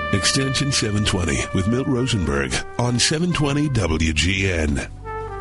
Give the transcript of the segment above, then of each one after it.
Extension 720 with Milt Rosenberg on 720 WGN.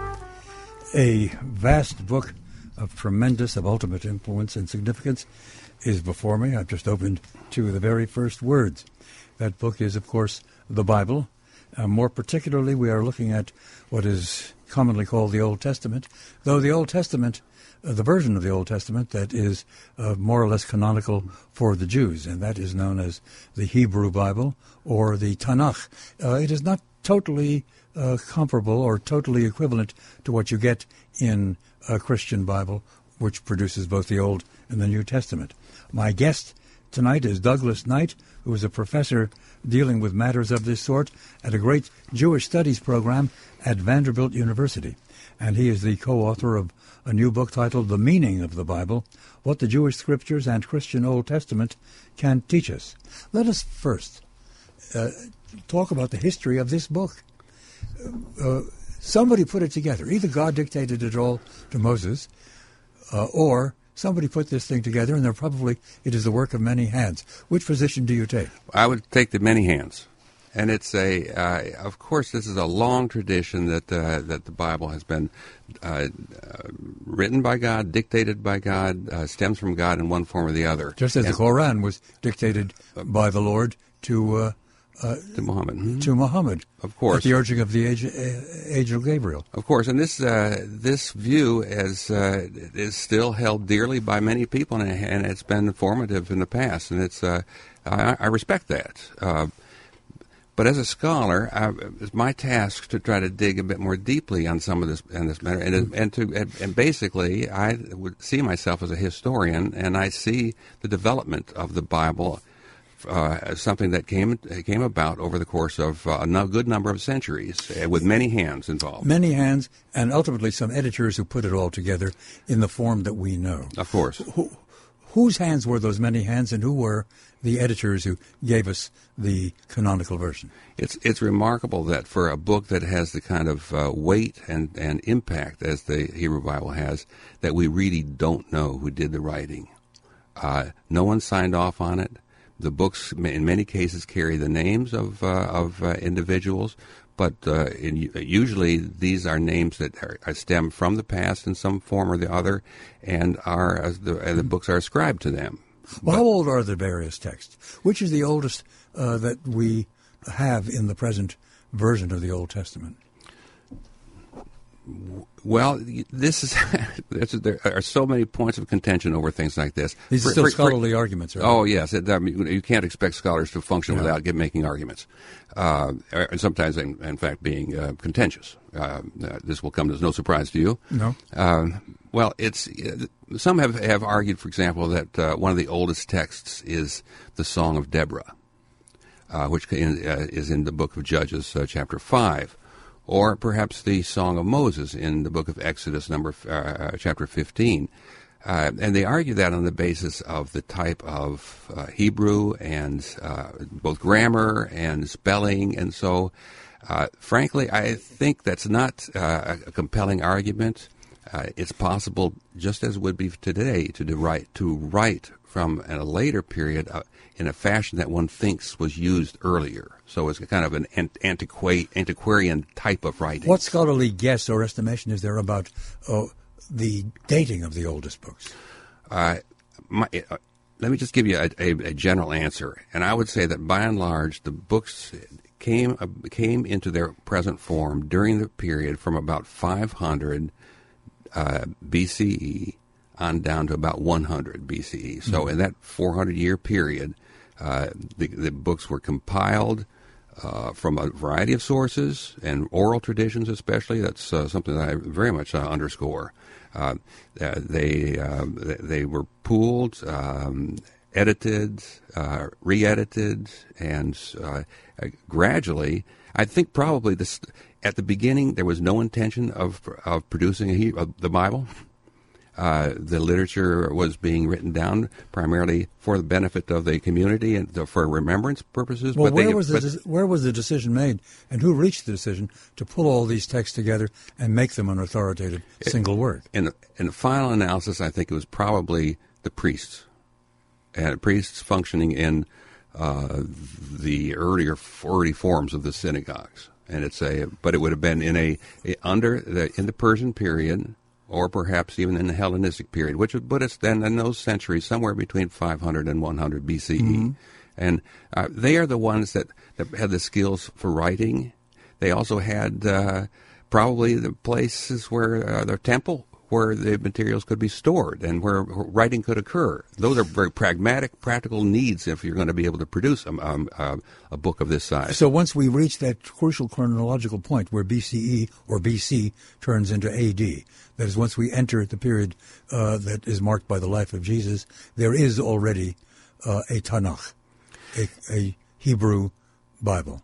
A vast book of tremendous, of ultimate influence and significance is before me. I've just opened to the very first words. That book is, of course, the Bible. More particularly, we are looking at what is commonly called the Old Testament, though the Old Testament, the version of the Old Testament that is more or less canonical for the Jews, and that is known as the Hebrew Bible or the Tanakh. It is not totally comparable or totally equivalent to what you get in a Christian Bible, which produces both the Old and the New Testament. My guest tonight is Douglas Knight, who is a professor dealing with matters of this sort at a great Jewish studies program at Vanderbilt University. And he is the co-author of a new book titled The Meaning of the Bible, What the Jewish Scriptures and Christian Old Testament Can Teach Us. Let us first talk about the history of this book. Somebody put it together. Either God dictated it all to Moses, or somebody put this thing together, and it is the work of many hands. Which position do you take? I would take the many hands. And it's of course, this is a long tradition that the Bible has been written by God, dictated by God, stems from God in one form or the other. Just as the Quran was dictated by the Lord to Muhammad. Mm-hmm. To Muhammad, of course, at the urging of the angel Gabriel. Of course, and this view is still held dearly by many people, and it's been formative in the past, and it's I respect that. But as a scholar, it's my task to try to dig a bit more deeply on some of this matter, and basically, I would see myself as a historian, and I see the development of the Bible as something that came about over the course of a good number of centuries, with many hands involved. Many hands, and ultimately some editors who put it all together in the form that we know. Of course. Whose hands were those many hands, and who were the editors who gave us the canonical version? It's remarkable that for a book that has the kind of weight and impact as the Hebrew Bible has, that we really don't know who did the writing. No one signed off on it. The books, in many cases, carry the names of individuals, but usually these are names that stem from the past in some form or the other, and the books are ascribed to them. Well, how old are the various texts? Which is the oldest that we have in the present version of the Old Testament? Well, there are so many points of contention over things like this. These are still scholarly arguments, right? Oh, yes. You can't expect scholars to function without making arguments, and sometimes, in fact, being contentious. This will come as no surprise to you. No. Well, some have argued, for example, that one of the oldest texts is the Song of Deborah, which is in the book of Judges, chapter 5. Or perhaps the Song of Moses in the book of Exodus, chapter 15. And they argue that on the basis of the type of Hebrew and both grammar and spelling. And so, frankly, I think that's not a compelling argument. It's possible, just as would be today, to write from a later period in a fashion that one thinks was used earlier. So it's kind of an antiquarian type of writing. What scholarly guess or estimation is there about the dating of the oldest books? Let me just give you a general answer. And I would say that by and large, the books came into their present form during the period from about 500 BCE on down to about 100 BCE. So in that 400-year period, the books were compiled from a variety of sources and oral traditions, especially. That's something that I very much underscore. They were pooled, edited, re-edited, and gradually, I think probably this at the beginning there was no intention of producing the Bible. The literature was being written down primarily for the benefit of the community and for remembrance purposes. Well, where was the decision made, and who reached the decision to pull all these texts together and make them an authoritative single word? In the final analysis, I think it was probably the priests, and priests functioning in the early forms of the synagogues, and but it would have been in the Persian period, or perhaps even in the Hellenistic period, which would put us then in those centuries somewhere between 500 and 100 BCE. Mm-hmm. And they are the ones that had the skills for writing. They also had probably the places where the temple, where the materials could be stored and where writing could occur. Those are very pragmatic, practical needs if you're going to be able to produce a book of this size. So once we reach that crucial chronological point where BCE or BC turns into AD, that is, once we enter the period that is marked by the life of Jesus, there is already a Tanakh, a Hebrew Bible.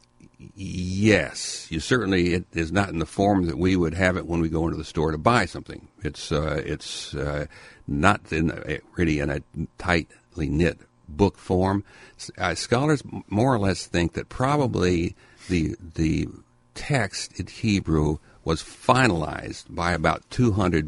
Yes, it is not in the form that we would have it when we go into the store to buy something. It's not really in a tightly knit book form. Scholars more or less think that probably the text in Hebrew was finalized by about 200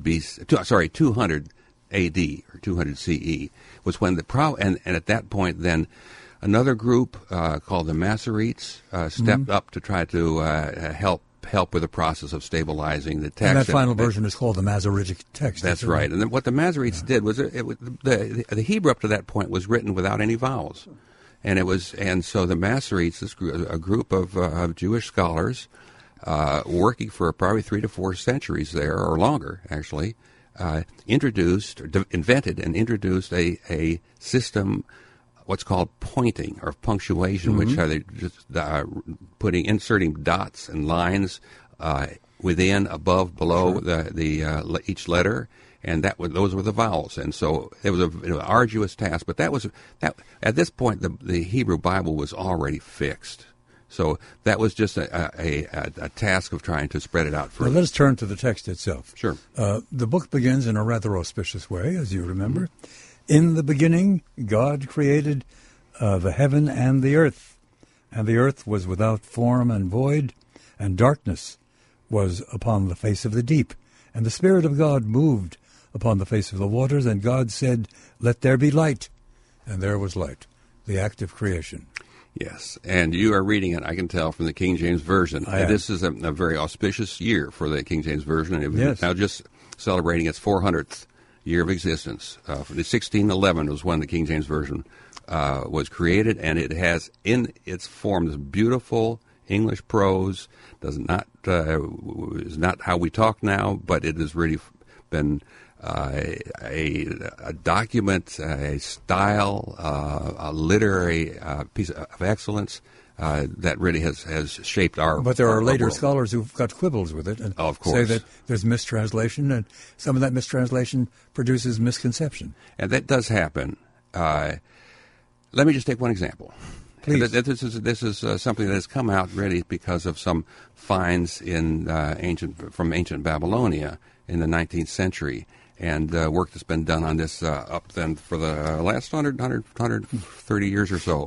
AD or 200 CE was when and at that point then. Another group called the Masoretes stepped up to try to help with the process of stabilizing the text. And that final version is called the Masoretic text. That's right. And then what the Masoretes did was the Hebrew up to that point was written without any vowels, and so the Masoretes, a group of Jewish scholars working for probably 3 to 4 centuries there or longer actually, invented and introduced a system. What's called pointing or punctuation, which are they just inserting dots and lines within, above, below each letter, and those were the vowels. And so it was an arduous task. But that at this point the Hebrew Bible was already fixed. So that was just a task of trying to spread it out further. Well, let us turn to the text itself. Sure. The book begins in a rather auspicious way, as you remember. Mm-hmm. In the beginning, God created the heaven and the earth was without form and void, and darkness was upon the face of the deep. And the Spirit of God moved upon the face of the waters, and God said, "Let there be light." And there was light, the act of creation. Yes, and you are reading it, I can tell, from the King James Version. This is a very auspicious year for the King James Version. It was now just celebrating its 400th year of existence. 1611 was when the King James Version was created, and it has in its form this beautiful English prose. Is not how we talk now, but it has really been a document, a style, a literary piece of excellence that really has shaped our. But there are later world. Scholars who've got quibbles with it and say that there's mistranslation, and some of that mistranslation produces misconception. And that does happen. Let me just take one example. Please. This is something that has come out really because of some finds from ancient Babylonia in the 19th century, and work that's been done on this up then for the last 130 years or so.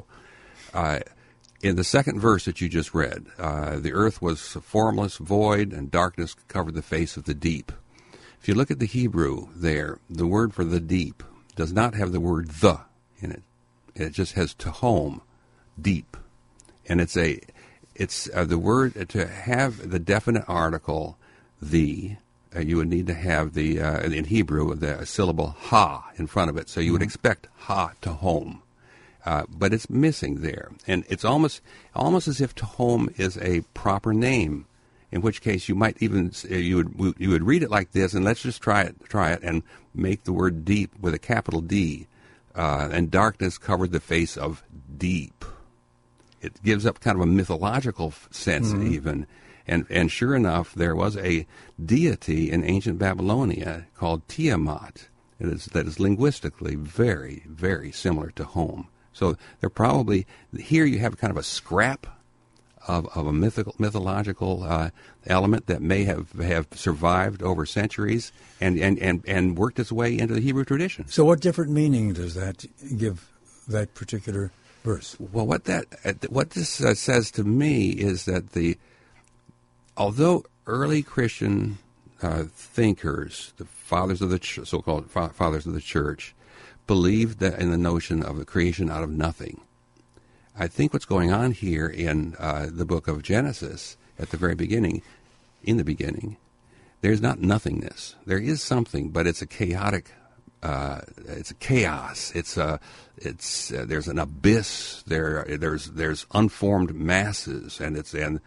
In the second verse that you just read, the earth was formless, void, and darkness covered the face of the deep. If you look at the Hebrew there, the word for the deep does not have the word the in it. It just has tehom, deep. And it's the word to have the definite article, the, you would need to have in Hebrew, the syllable ha in front of it. So you would expect ha tehom. But it's missing there, and it's almost as if tehom is a proper name. In which case, you might even you would read it like this, and let's just try it, and make the word deep with a capital D, and darkness covered the face of deep. It gives up kind of a mythological sense even, and sure enough, there was a deity in ancient Babylonia called Tiamat. That is linguistically very, very similar to Hom. So they're probably, here you have kind of a scrap of a mythological element that may have survived over centuries and worked its way into the Hebrew tradition. So what different meaning does that give that particular verse? Well, what this says to me is that although early Christian thinkers, the fathers of the so-called fathers of the church, believed that in the notion of the creation out of nothing, I think what's going on here in the book of Genesis at the very beginning, in the beginning, there's not nothingness. There is something, but it's a chaotic. It's a chaos. There's an abyss. There's unformed masses, and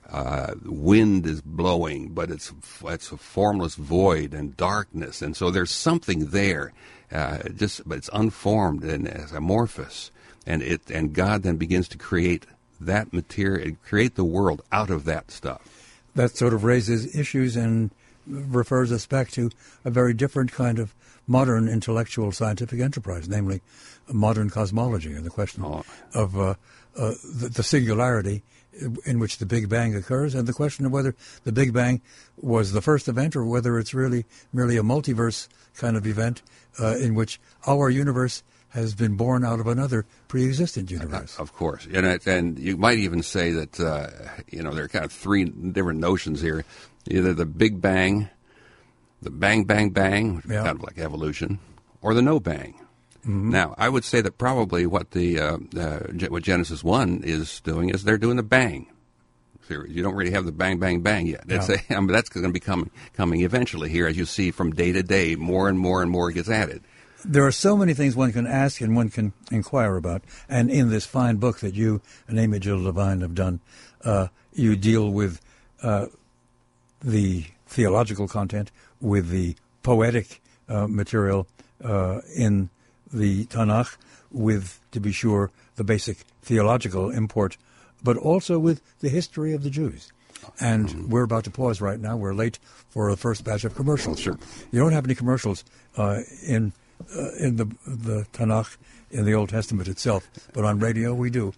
wind is blowing, but it's a formless void and darkness, and so there's something there, but it's unformed and it's amorphous, and God then begins to create that material, create the world out of that stuff. That sort of raises issues and refers us back to a very different kind of modern intellectual scientific enterprise, namely modern cosmology, and the question of the singularity in which the Big Bang occurs, and the question of whether the Big Bang was the first event or whether it's really merely a multiverse kind of event in which our universe has been born out of another pre-existent universe. Of course. And you might even say that, there are kind of three different notions here. Either the Big Bang, the Bang, Bang, Bang, which is kind of like evolution, or the No Bang. Mm-hmm. Now, I would say that probably what what Genesis 1 is doing is they're doing the bang. So you don't really have the bang, bang, bang yet. That's going to be coming eventually here, as you see from day to day, more and more gets added. There are so many things one can ask and one can inquire about. And in this fine book that you and Amy Jill Levine have done, you deal with the theological content, with the poetic material in the Tanakh, with, to be sure, the basic theological import, but also with the history of the Jews. And we're about to pause right now. We're late for the first batch of commercials. Sure. You don't have any commercials in the Tanakh, in the Old Testament itself, but on radio we do.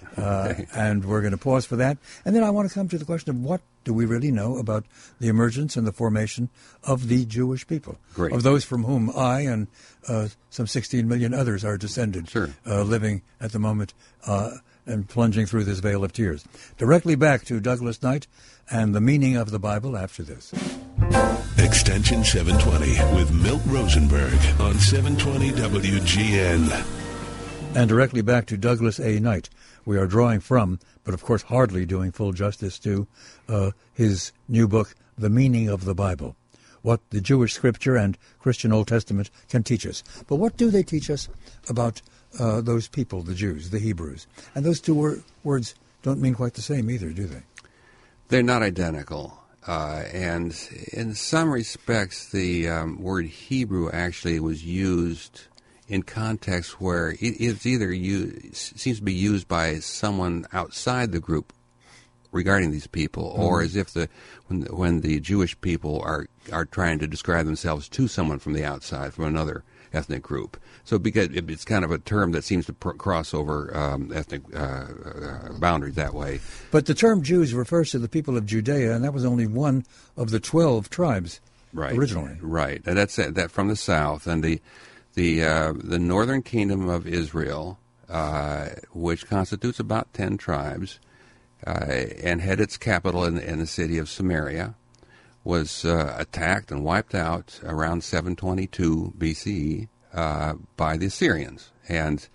And we're going to pause for that. And then I want to come to the question of what do we really know about the emergence and the formation of the Jewish people, Great. Of those from whom I and some 16 million others are descended, sure. Living at the moment and plunging through this vale of tears. Directly back to Douglas Knight and the meaning of the Bible after this. Extension 720 with Milt Rosenberg on 720 WGN. And directly back to Douglas A. Knight. We are drawing from, but of course hardly doing full justice to, his new book, The Meaning of the Bible, what the Jewish Scripture and Christian Old Testament can teach us. But what do they teach us about those people, the Jews, the Hebrews? And those two words don't mean quite the same either, do they? They're not identical. And in some respects, the word Hebrew actually was used in context where it's either seems to be used by someone outside the group regarding these people, or as if when the Jewish people are trying to describe themselves to someone from the outside, from another ethnic group. So because it's kind of a term that seems to cross over ethnic boundaries that way. But the term Jews refers to the people of Judea, and that was only one of the 12 tribes originally. Right, and that's that from the south, and the northern kingdom of Israel, which constitutes about 10 tribes, and had its capital in the city of Samaria, was attacked and wiped out around 722 BCE by the Assyrians. And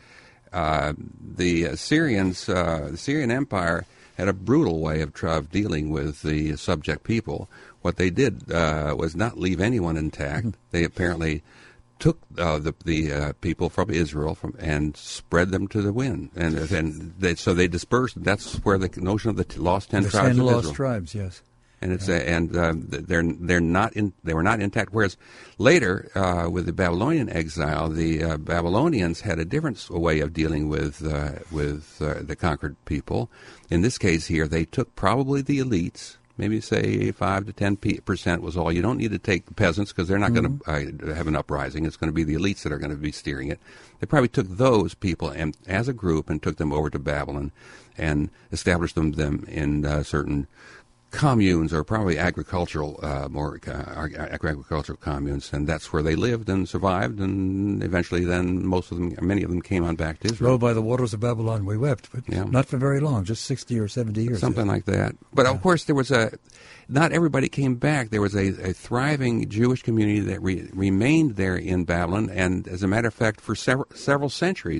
the Assyrians, the Syrian Empire, had a brutal way of dealing with the subject people. What they did was not leave anyone intact. They apparently took the people from Israel and spread them to the wind, so they dispersed. That's where the notion of the lost 10 tribes of Israel. 10 lost tribes, yes. And it's they were not intact. Whereas later, with the Babylonian exile, the Babylonians had a different way of dealing with the conquered people. In this case here, they took probably the elites. Maybe say 5 to 10% was all. You don't need to take the peasants because they're not going to have an uprising. It's going to be the elites that are going to be steering it. They probably took those people and as a group and took them over to Babylon and established them in certain communes, or probably agricultural, agricultural communes, and that's where they lived and survived, and eventually then many of them came on back to Israel. Lo, by the waters of Babylon we wept, but not for very long, just 60 or 70 years. Something like that. But of course there was not everybody came back. There was a thriving Jewish community that remained there in Babylon, and as a matter of fact, for several centuries,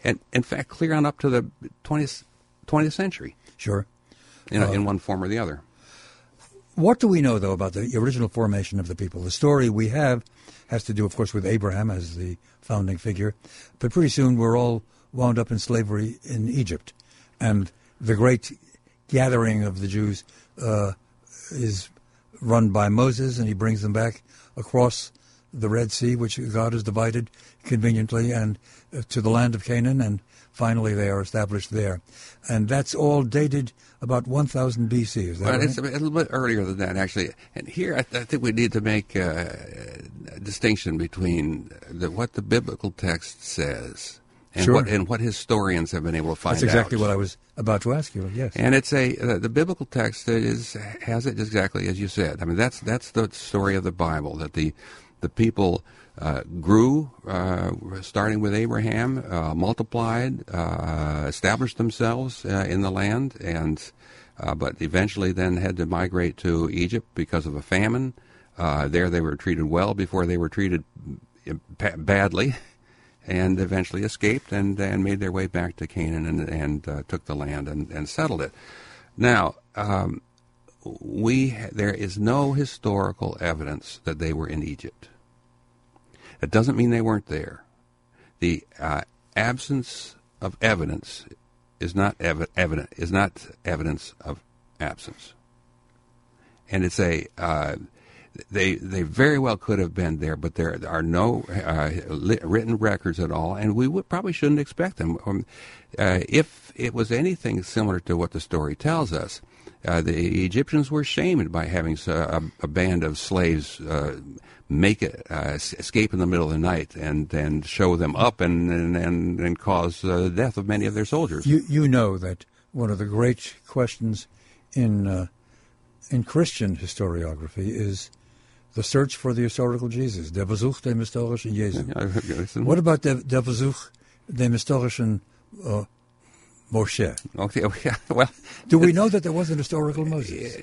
and in fact, clear on up to the 20th century. Sure. In one form or the other. What do we know, though, about the original formation of the people? The story we have has to do, of course, with Abraham as the founding figure, but pretty soon we're all wound up in slavery in Egypt. And the great gathering of the Jews is run by Moses, and he brings them back across the Red Sea, which God has divided conveniently, and to the land of Canaan, and finally they are established there. And that's all dated about 1000 B.C., is that right? It's a little bit earlier than that, actually. And here I think we need to make a distinction between what the biblical text says and, sure. what historians have been able to find out. That's exactly what I was about to ask you, yes. And it's the biblical text has it exactly as you said. I mean, that's the story of the Bible, that the people grew, starting with Abraham, multiplied, established themselves in the land, and but eventually then had to migrate to Egypt because of a famine. There they were treated well before they were treated badly, and eventually escaped and made their way back to Canaan and took the land and settled it. Now, there is no historical evidence that they were in Egypt. That doesn't mean they weren't there. The absence of evidence is not evidence of absence. And it's they very well could have been there, but there are no written records at all, and we probably shouldn't expect them. If it was anything similar to what the story tells us, the Egyptians were shamed by having a band of slaves escape in the middle of the night and then show them up and cause the death of many of their soldiers. You know that one of the great questions in Christian historiography is the search for the historical Jesus, der Versuch dem historischen Jesu. What about der Versuch dem historischen Moshe? Okay, well, do we know that there was an historical Moses?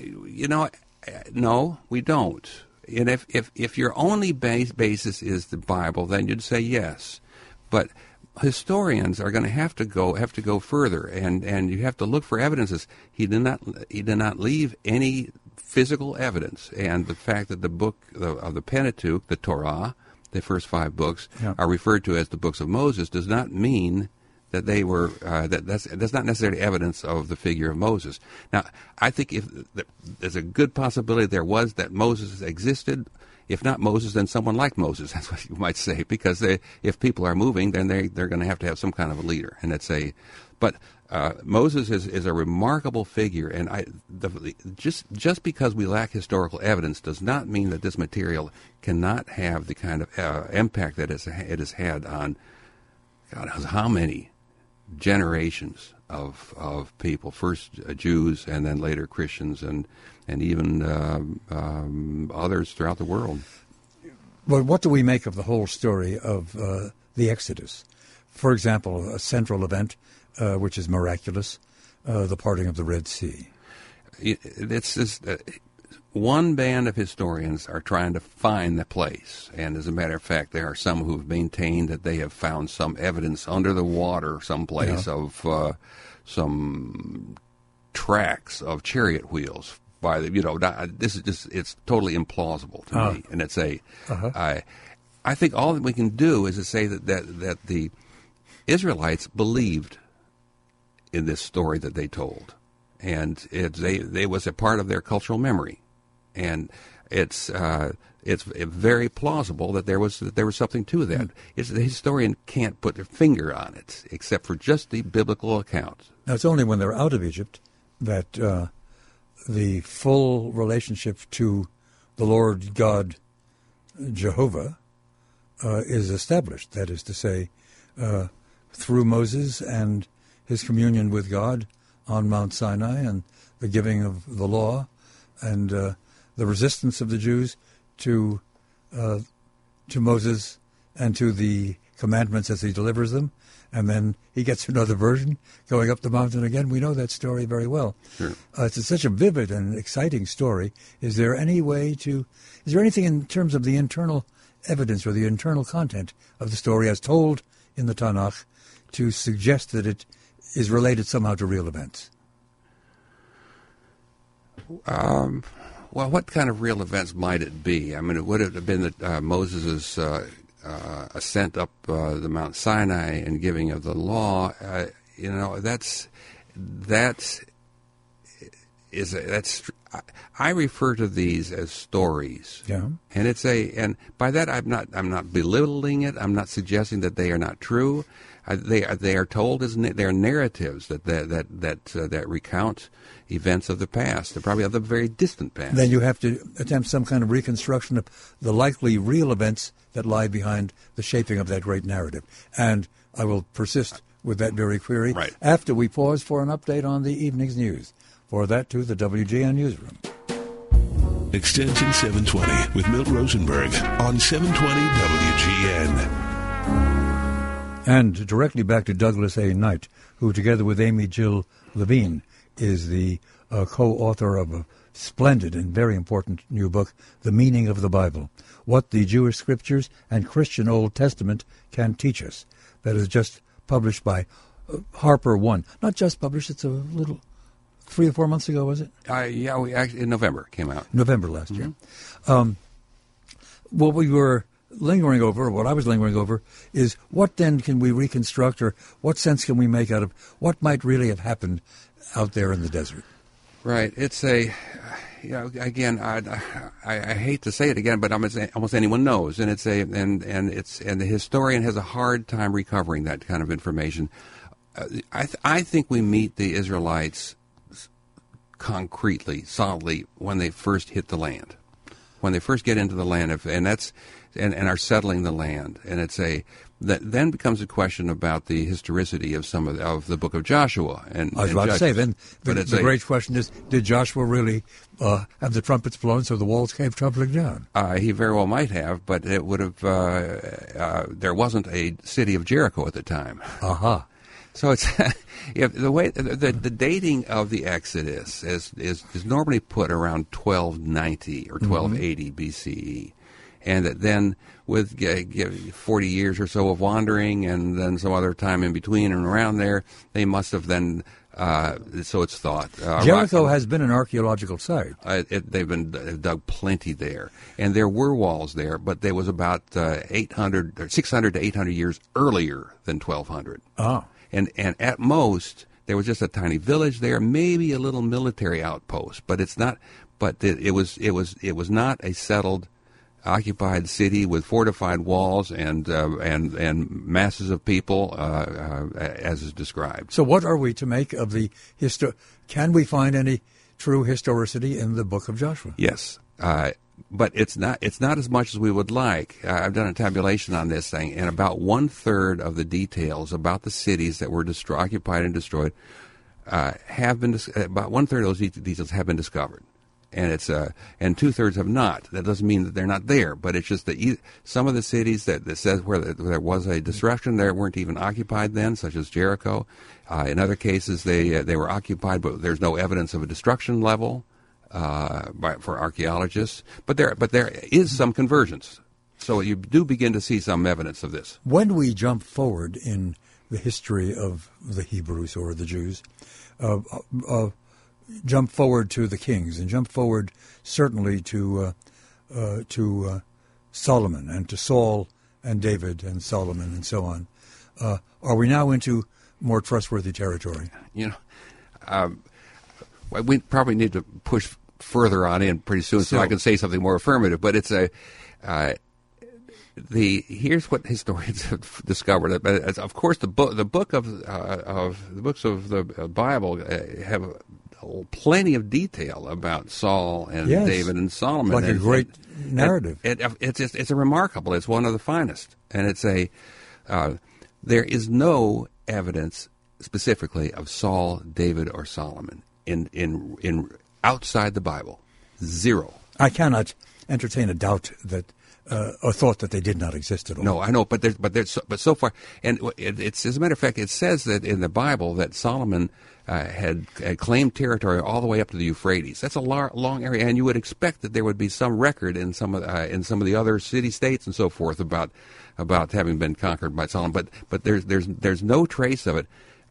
No, we don't. And if your only basis is the Bible, then you'd say yes. But historians are going to have to go further, and you have to look for evidences. He did not leave any physical evidence, and the fact that the book of the Pentateuch, the Torah, the first 5 books, are referred to as the books of Moses, does not mean that they were that's not necessarily evidence of the figure of Moses. Now, I think there's a good possibility that Moses existed. If not Moses, then someone like Moses. That's what you might say, because if people are moving, then they're going to have some kind of a leader, and but Moses is a remarkable figure, and just because we lack historical evidence does not mean that this material cannot have the kind of impact that it has had on God knows how many generations of people, first Jews and then later Christians and even others throughout the world. Well, what do we make of the whole story of the Exodus? For example, a central event, which is miraculous, the parting of the Red Sea. It's just, one band of historians are trying to find the place, and as a matter of fact, there are some who have maintained that they have found some evidence under the water someplace of some tracks of chariot wheels by this is just, it's totally implausible to me, and it's I think all that we can do is to say that the Israelites believed in this story that they told, and they was a part of their cultural memory. And it's very plausible that there was something to that. The historian can't put their finger on it, except for just the biblical account. Now, it's only when they're out of Egypt that the full relationship to the Lord God Jehovah is established. That is to say, through Moses and his communion with God on Mount Sinai and the giving of the law and the resistance of the Jews to Moses and to the commandments as he delivers them, and then he gets another version going up the mountain again. We know that story very well. Sure. It's such a vivid and exciting story. Is there anything in terms of the internal evidence or the internal content of the story as told in the Tanakh to suggest that it is related somehow to real events? Well, what kind of real events might it be? I mean, it would have been that Moses' ascent up the Mount Sinai and giving of the law. I refer to these as stories. Yeah. And and by that I'm not belittling it. I'm not suggesting that they are not true. They are told as they are narratives that recount events of the past. They're probably of the very distant past. Then you have to attempt some kind of reconstruction of the likely real events that lie behind the shaping of that great narrative. And I will persist with that very query after we pause for an update on the evening's news. For that, to the WGN Newsroom. Extension 720 with Milt Rosenberg on 720 WGN. And directly back to Douglas A. Knight, who together with Amy Jill Levine is the co-author of a splendid and very important new book, The Meaning of the Bible, What the Jewish Scriptures and Christian Old Testament Can Teach Us. That is just published by Harper One. Not just published, it's a little 3 or 4 months ago, was it? Yeah, we actually in November came out. November last year. What we were lingering over, what I was lingering over, is what then can we reconstruct, or what sense can we make out of what might really have happened out there in the desert? Right. It's again, I hate to say it again, but almost anyone knows, and and the historian has a hard time recovering that kind of information. I think we meet the Israelites concretely, solidly, when they first hit the land, when they first get into the land, and are settling the land, and that then becomes a question about the historicity of some of the book of Joshua. And I was about to say, then the great question is, did Joshua really have the trumpets blown so the walls came tumbling down? He very well might have, but it would have. There wasn't a city of Jericho at the time. Aha. So it's the way the dating of the Exodus is normally put around 1290 or 1280 BCE, and that then with 40 years or so of wandering and then some other time in between and around there, they must have then. So it's thought. Jericho has been an archaeological site. They've dug plenty there, and there were walls there, but there was about 600 to 800 years earlier than 1200. Oh. And at most, there was just a tiny village there, maybe a little military outpost, but it's not. But it was not a settled, occupied city with fortified walls and masses of people, as is described. So, what are we to make of the Can we find any true historicity in the Book of Joshua? Yes. But it's not as much as we would like. I've done a tabulation on this thing, and about 1/3 of the details about the cities that were occupied and destroyed have been about 1/3 of those details have been discovered, and and 2/3 have not. That doesn't mean that they're not there, but it's just that some of the cities that says where there was a destruction there weren't even occupied then, such as Jericho. In other cases, they were occupied, but there's no evidence of a destruction level. For archaeologists, but there is some convergence, so you do begin to see some evidence of this. When we jump forward in the history of the Hebrews or the Jews, jump forward to the kings and jump forward certainly to Solomon and to Saul and David and Solomon and so on, are we now into more trustworthy territory? We probably need to push further on in pretty soon so I can say something more affirmative. But it's here's what historians have discovered. Of course, the books of the Bible have plenty of detail about Saul and David and Solomon. Like a great narrative. It's a remarkable. It's one of the finest, and there is no evidence specifically of Saul, David, or Solomon in outside the Bible. Zero. I cannot entertain a doubt that a thought that they did not exist at all. No, I know, but so far, and it's as a matter of fact, it says that in the Bible that Solomon had claimed territory all the way up to the Euphrates. That's a long area, and you would expect that there would be some record in some of the other city-states and so forth about having been conquered by Solomon. But there's no trace of it,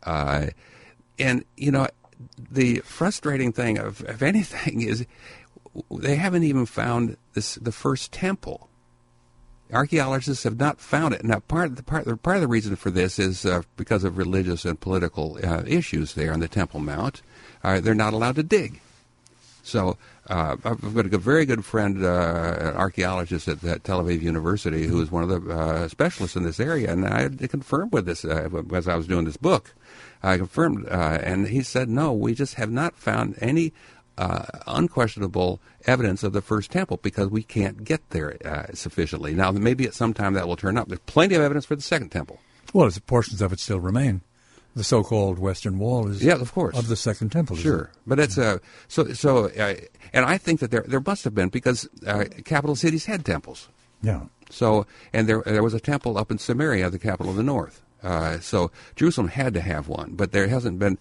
and the frustrating thing of anything is they haven't even found the first temple. Archaeologists have not found it. Now, part of the reason for this is because of religious and political issues there on the Temple Mount. They're not allowed to dig. So I've got a very good friend, an archaeologist at Tel Aviv University, who is one of the specialists in this area, and I confirmed with this as I was doing this book. I confirmed, and he said, no, we just have not found any unquestionable evidence of the first temple because we can't get there sufficiently. Now, maybe at some time that will turn up. There's plenty of evidence for the second temple. Well, portions of it still remain. The so-called Western Wall is of course. Of the Second Temple. Sure, but it's and I think that there must have been because capital cities had temples. Yeah. So and there was a temple up in Samaria, the capital of the north. So Jerusalem had to have one, but there hasn't been.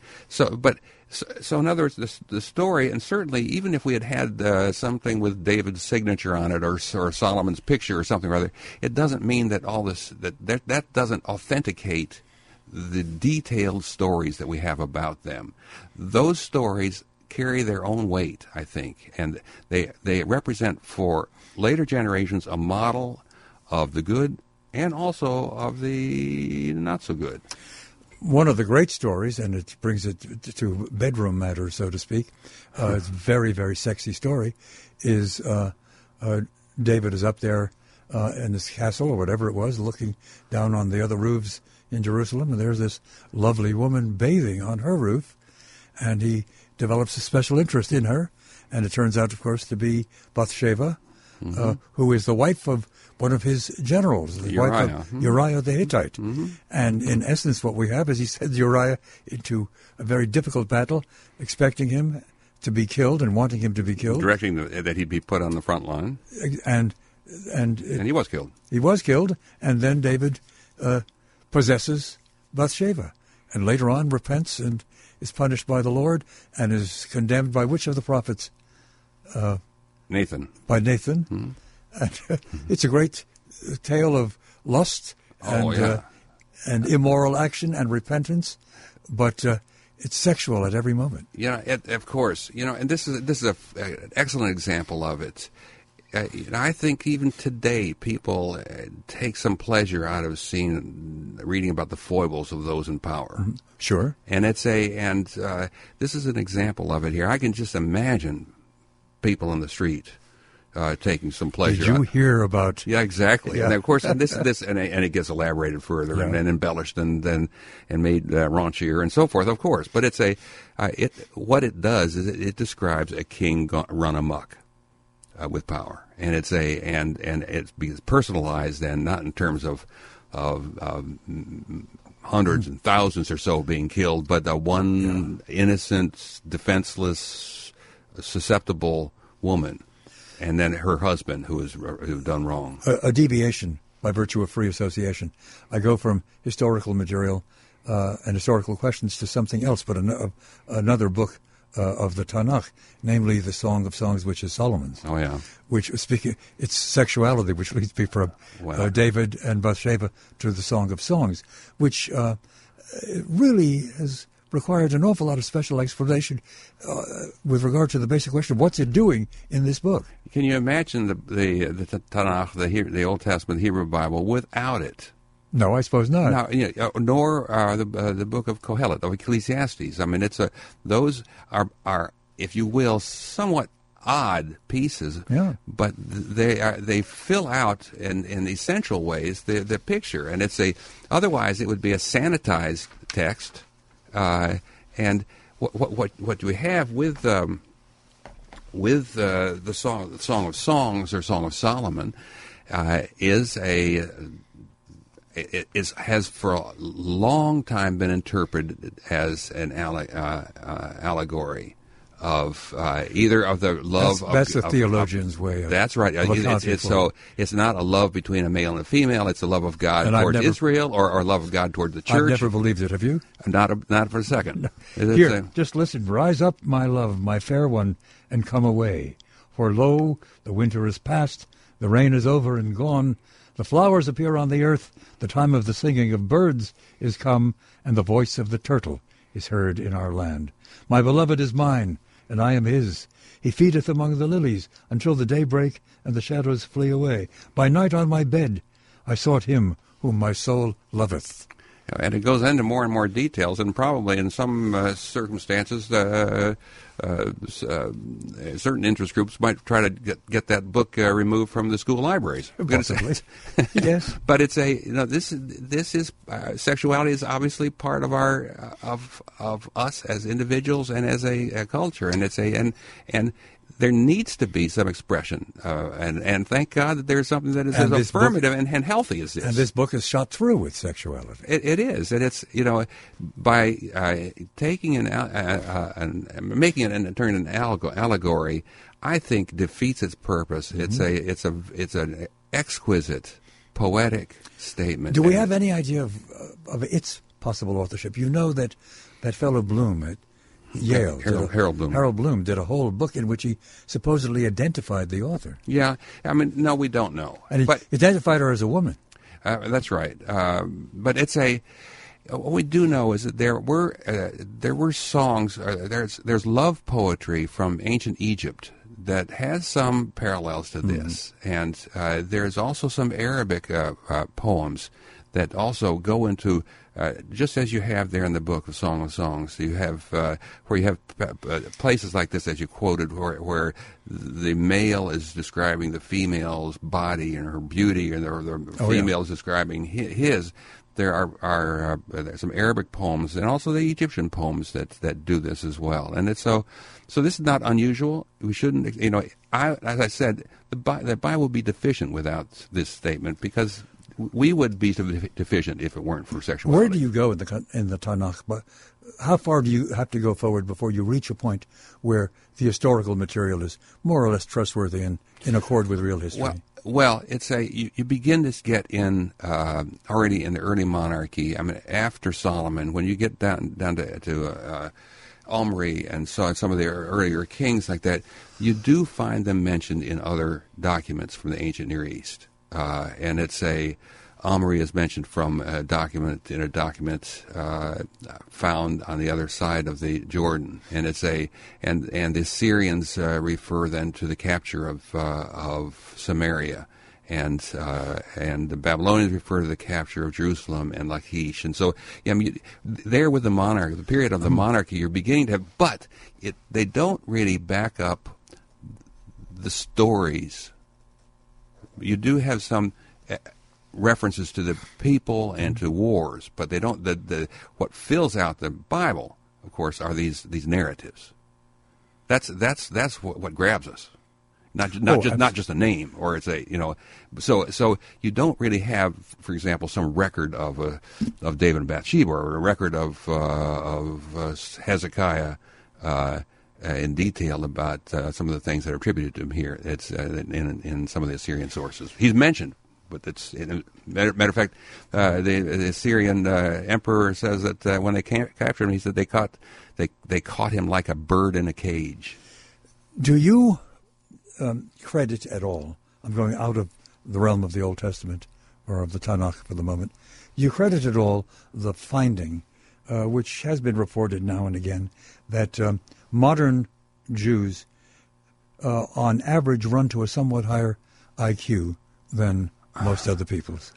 So in other words, the story, and certainly even if we had something with David's signature on it or Solomon's picture or something or other, it doesn't mean that all this that doesn't authenticate the detailed stories that we have about them. Those stories carry their own weight, I think, and they represent for later generations a model of the good and also of the not so good. One of the great stories, and it brings it to bedroom matters, so to speak, it's a very, very sexy story, is David is up there in this castle or whatever it was, looking down on the other roofs in Jerusalem, and there's this lovely woman bathing on her roof, and he develops a special interest in her, and it turns out, of course, to be Bathsheba, who is the wife of one of his generals, the wife of Uriah the Hittite. And in essence, what we have is he sends Uriah into a very difficult battle, expecting him to be killed and wanting him to be killed. Directing that he'd be put on the front line. And he was killed. He was killed, and then David possesses Bathsheba, and later on repents and is punished by the Lord and is condemned by which of the prophets? Nathan. By Nathan. And it's a great tale of lust and immoral action and repentance, but it's sexual at every moment. Of course. And this is an excellent example of it. I think even today people take some pleasure out of reading about the foibles of those in power. Sure. And this is an example of it here. I can just imagine people in the street taking some pleasure. Did you hear about? Yeah, exactly. Yeah. And of course, and it gets elaborated further and embellished and made raunchier and so forth. Of course, but what it does is it describes a king run amok with power, and it's personalized and not in terms of hundreds and thousands or so being killed, but one innocent, defenseless, susceptible woman. And then her husband, who's done wrong. A deviation by virtue of free association. I go from historical material and historical questions to something else, but another book of the Tanakh, namely the Song of Songs, which is Solomon's. Oh, yeah. Which it's sexuality, which leads me from David and Bathsheba to the Song of Songs, which really has required an awful lot of special explanation with regard to the basic question of what's it doing in this book. Can you imagine the Tanakh, the Old Testament Hebrew Bible, without it? No, I suppose not. Now, nor the book of Kohelet, of Ecclesiastes. I mean, those are, if you will, somewhat odd pieces, but they fill out in essential ways the picture, and otherwise it would be a sanitized text. And what we have with the Song of Songs or Song of Solomon has for a long time been interpreted as an allegory of either of the love. That's the theologian's way of. That's right. It's not a love between a male and a female. It's a love of God towards Israel, or love of God toward the church. I've never believed it. Have you? Not for a second. No. Here, just listen. Rise up, my love, my fair one, and come away. For lo, the winter is past, the rain is over and gone. The flowers appear on the earth. The time of the singing of birds is come, and the voice of the turtle is heard in our land. My beloved is mine, and I am his. He feedeth among the lilies until the day break and the shadows flee away. By night on my bed I sought him whom my soul loveth. And it goes into more and more details, and probably in some circumstances, certain interest groups might try to get that book removed from the school libraries. Possibly. Yes. But it's this is sexuality is obviously part of our of us as individuals and as a culture, and it's and there needs to be some expression, and thank God that there's something that is as affirmative and healthy as this. And this book is shot through with sexuality. It is, and it's by taking making it and turning an allegory, I think defeats its purpose. Mm-hmm. It's an exquisite poetic statement. Do we have any idea of its possible authorship? You know that fellow Bloom at Yale, Harold Bloom. Harold Bloom did a whole book in which he supposedly identified the author. Yeah, I mean, no, we don't know. And he identified her as a woman. That's right. But it's what we do know is that there were songs. There's love poetry from ancient Egypt that has some parallels to this, and there's also some Arabic poems that also go into. Just as you have there in the book of Song of Songs, you have where you have places like this, as you quoted, where the male is describing the female's body and her beauty, and the female is describing his. There are there's some Arabic poems and also the Egyptian poems that do this as well, and it's so this is not unusual. We shouldn't, as I said, the Bible would be deficient without this statement, because we would be deficient if it weren't for sexuality. Where do you go in the Tanakh? But how far do you have to go forward before you reach a point where the historical material is more or less trustworthy and in accord with real history? Well, it's you begin to get in already in the early monarchy. I mean, after Solomon, when you get down to Omri and some of the earlier kings like that, you do find them mentioned in other documents from the ancient Near East. And Omri is mentioned from a document found on the other side of the Jordan, and and the Syrians refer then to the capture of Samaria, and the Babylonians refer to the capture of Jerusalem and Lachish, and so there with the monarchy, the period of the monarchy, you're beginning to have, but they don't really back up the stories. You do have some references to the people and to wars, but they don't. What fills out the Bible, of course, are these narratives. That's what grabs us. Not just a name, or it's So you don't really have, for example, some record of David and Bathsheba, or a record of Hezekiah. In detail about some of the things that are attributed to him here. It's in some of the Assyrian sources. He's mentioned, but it's matter of fact, the Assyrian emperor says that when they captured him, he said they caught him like a bird in a cage. Do you credit at all? I'm going out of the realm of the Old Testament or of the Tanakh for the moment. You credit at all the finding, which has been reported now and again, that modern Jews, on average, run to a somewhat higher IQ than most other peoples?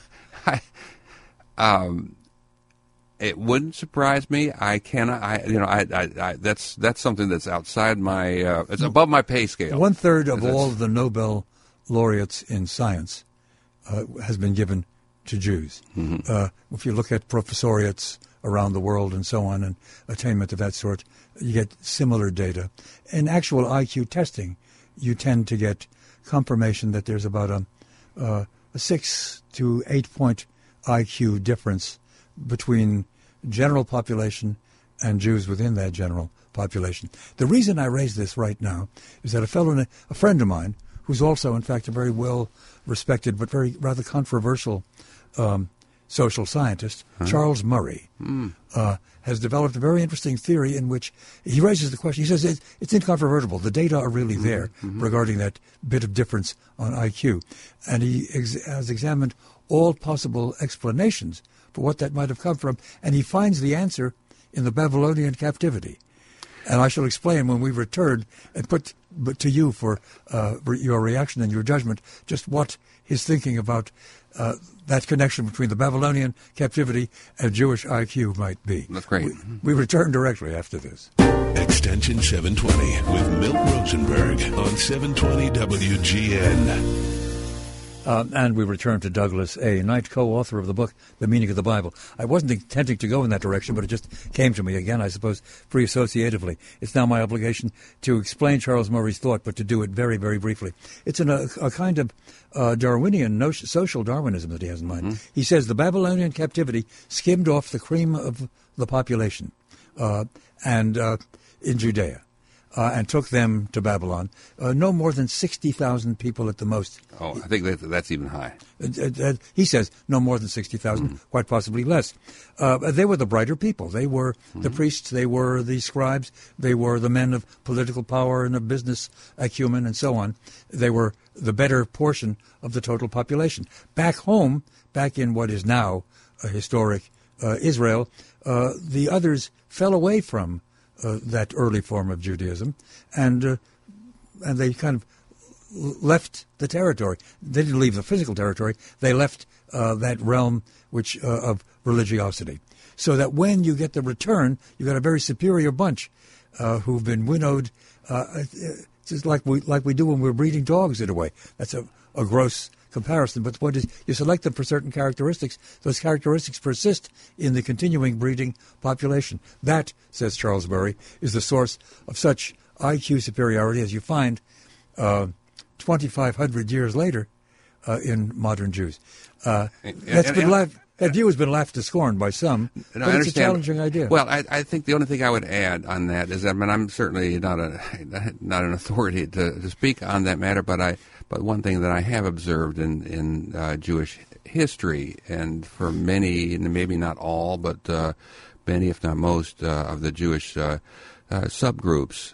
It wouldn't surprise me. I cannot. That's something that's outside my. It's above my pay scale. 1/3 of all the Nobel laureates in science has been given to Jews. Mm-hmm. If you look at professoriates around the world and so on, and attainment of that sort, you get similar data. In actual IQ testing, you tend to get confirmation that there's about a 6 to 8 point IQ difference between general population and Jews within that general population. The reason I raise this right now is that a friend of mine, who's also, in fact, a very well-respected but very rather controversial social scientist, Charles Murray, has developed a very interesting theory in which he raises the question. He says it's incontrovertible. The data are really there regarding that bit of difference on IQ. And he has examined all possible explanations for what that might have come from, and he finds the answer in the Babylonian captivity. And I shall explain when we return and put to you for your reaction and your judgment just what his thinking about that connection between the Babylonian captivity and Jewish IQ might be. That's great. We return directly after this. Extension 720 with Milt Rosenberg on 720 WGN. And we return to Douglas A. Knight, co-author of the book, The Meaning of the Bible. I wasn't intending to go in that direction, but it just came to me again, I suppose, free associatively. It's now my obligation to explain Charles Murray's thought, but to do it very, very briefly. It's a kind of Darwinian notion, social Darwinism that he has in mind. He says the Babylonian captivity skimmed off the cream of the population and in Judea. And took them to Babylon. No more than 60,000 people at the most. Oh, I think that's even high. He says no more than 60,000, quite possibly less. They were the brighter people. They were the priests. They were the scribes. They were the men of political power and of business acumen and so on. They were the better portion of the total population. Back home, back in what is now historic Israel, the others fell away from that early form of Judaism, and they kind of left the territory. They didn't leave the physical territory. They left that realm of religiosity. So that when you get the return, you got a very superior bunch who've been winnowed, just like we do when we're breeding dogs in a way. That's a gross comparison, but the point is you select them for certain characteristics. Those characteristics persist in the continuing breeding population. That, says Charles Murray, is the source of such IQ superiority as you find 2,500 years later in modern Jews. That view has been laughed to scorn by some, but it's a challenging idea. Well, I think the only thing I would add on that is, I mean, I'm certainly not an authority to speak on that matter, but one thing that I have observed in Jewish history, and for many, and maybe not all, but many, if not most, of the Jewish subgroups,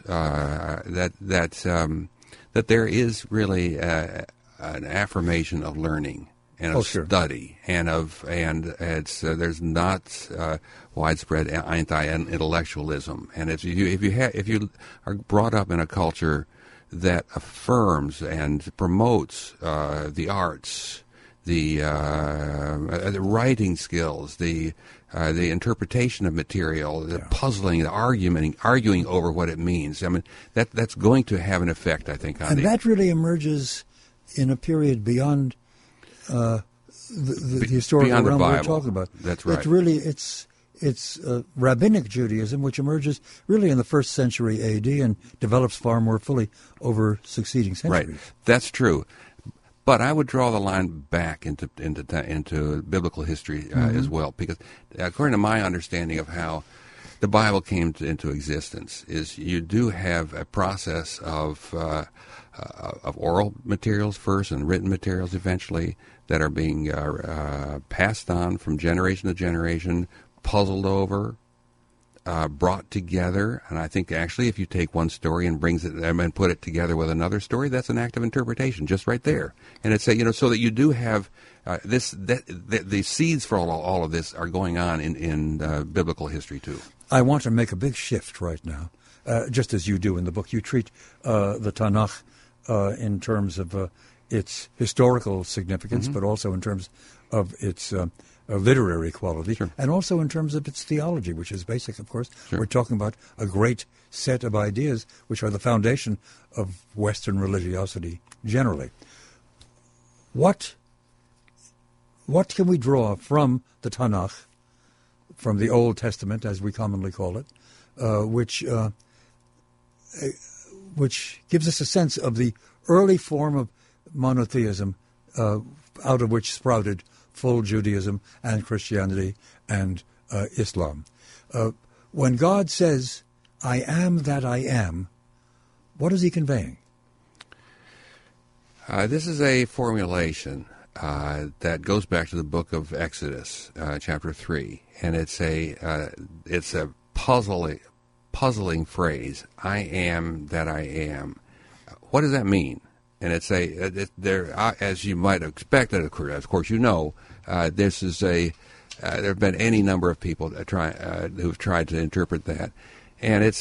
that there is really an affirmation of learning and of study, and it's there's not widespread anti-intellectualism, and if you are brought up in a culture that affirms and promotes the arts, the writing skills, the interpretation of material, the puzzling, the arguing over what it means. I mean, that's going to have an effect, I think, on that really emerges in a period beyond the historical realm we're talking about. That's right. It's rabbinic Judaism, which emerges really in the 1st century A.D. and develops far more fully over succeeding centuries. Right, that's true. But I would draw the line back into biblical history as well, because according to my understanding of how the Bible came into existence, is you do have a process of oral materials first and written materials eventually that are being passed on from generation to generation, puzzled over, brought together. And I think actually if you take one story and and put it together with another story, that's an act of interpretation just right there. And it's so that you do have the seeds for all of this are going on in biblical history too. I want to make a big shift right now, just as you do in the book. You treat the Tanakh in terms of its historical significance, but also in terms of its literary quality, and also in terms of its theology, which is basic, of course. We're talking about a great set of ideas which are the foundation of Western religiosity generally. What can we draw from the Tanakh, from the Old Testament, as we commonly call it, which gives us a sense of the early form of monotheism out of which sprouted full Judaism and Christianity and Islam? when God says, I am that I am, what is he conveying? This is a formulation that goes back to the book of Exodus, chapter 3, and it's a puzzling phrase. I am that I am. What does that mean? And it's as you might expect, of course, this is there have been any number of people who've tried to interpret that, and it's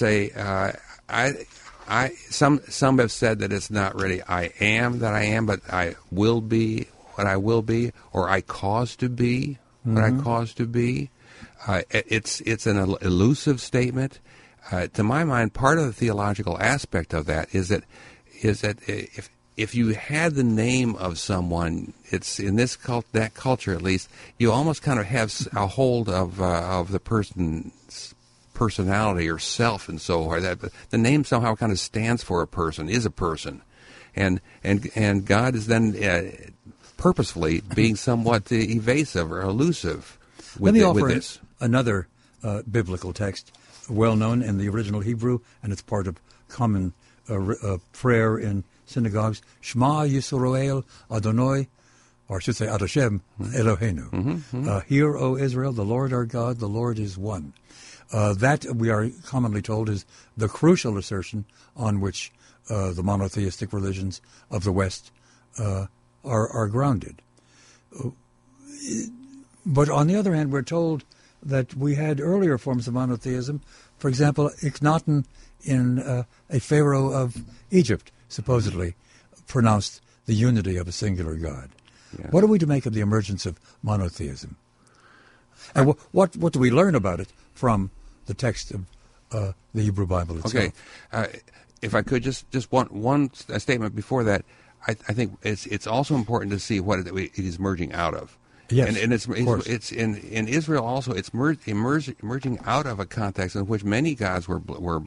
some have said that it's not really I am that I am, but I will be what I will be, or I cause to be what I cause to be. It's an elusive statement. To my mind, part of the theological aspect of that is that if you had the name of someone, it's in that culture at least, you almost kind of have a hold of the person's personality or self and so on. That the name somehow kind of stands for a person, is a person, and God is then purposefully being somewhat evasive or elusive with, Let me offer this. Another biblical text, well known in the original Hebrew, and it's part of common prayer in synagogues. Shema Yisrael Adonai, or I should say Adoshem Eloheinu. Hear, O Israel, the Lord our God, the Lord is one. That, we are commonly told, is the crucial assertion on which the monotheistic religions of the West are grounded. But on the other hand, we're told that we had earlier forms of monotheism. For example, Akhenaten in a pharaoh of Egypt supposedly pronounced the unity of a singular God. Yeah. What are we to make of the emergence of monotheism? And what do we learn about it from the text of the Hebrew Bible itself? Okay. If I could just one statement before that, I think it's also important to see what it is merging out of. Yes, and it's in Israel also. It's emerging out of a context in which many gods were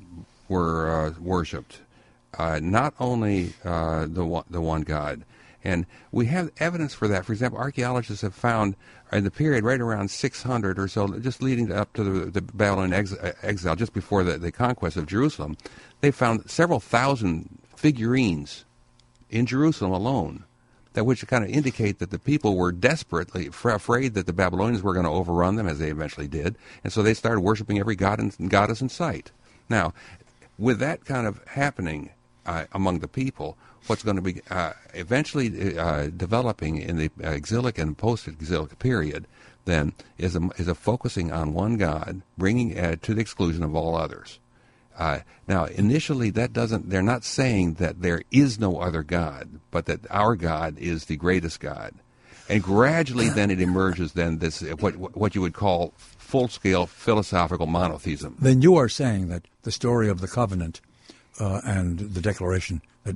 worshipped, not only the one God. And we have evidence for that. For example, archaeologists have found in the period right around 600 or so, just leading up to the Babylonian exile, just before the conquest of Jerusalem, they found several thousand figurines in Jerusalem alone, that which kind of indicate that the people were desperately afraid that the Babylonians were going to overrun them, as they eventually did, and so they started worshiping every god and goddess in sight. Now, with that kind of happening among the people, what's going to be eventually developing in the exilic and post-exilic period, then, is a focusing on one God, bringing to the exclusion of all others. Now, initially, they're not saying that there is no other God, but that our God is the greatest God. And gradually, then it emerges, then this what you would call full-scale philosophical monotheism. Then you are saying that the story of the covenant and the declaration that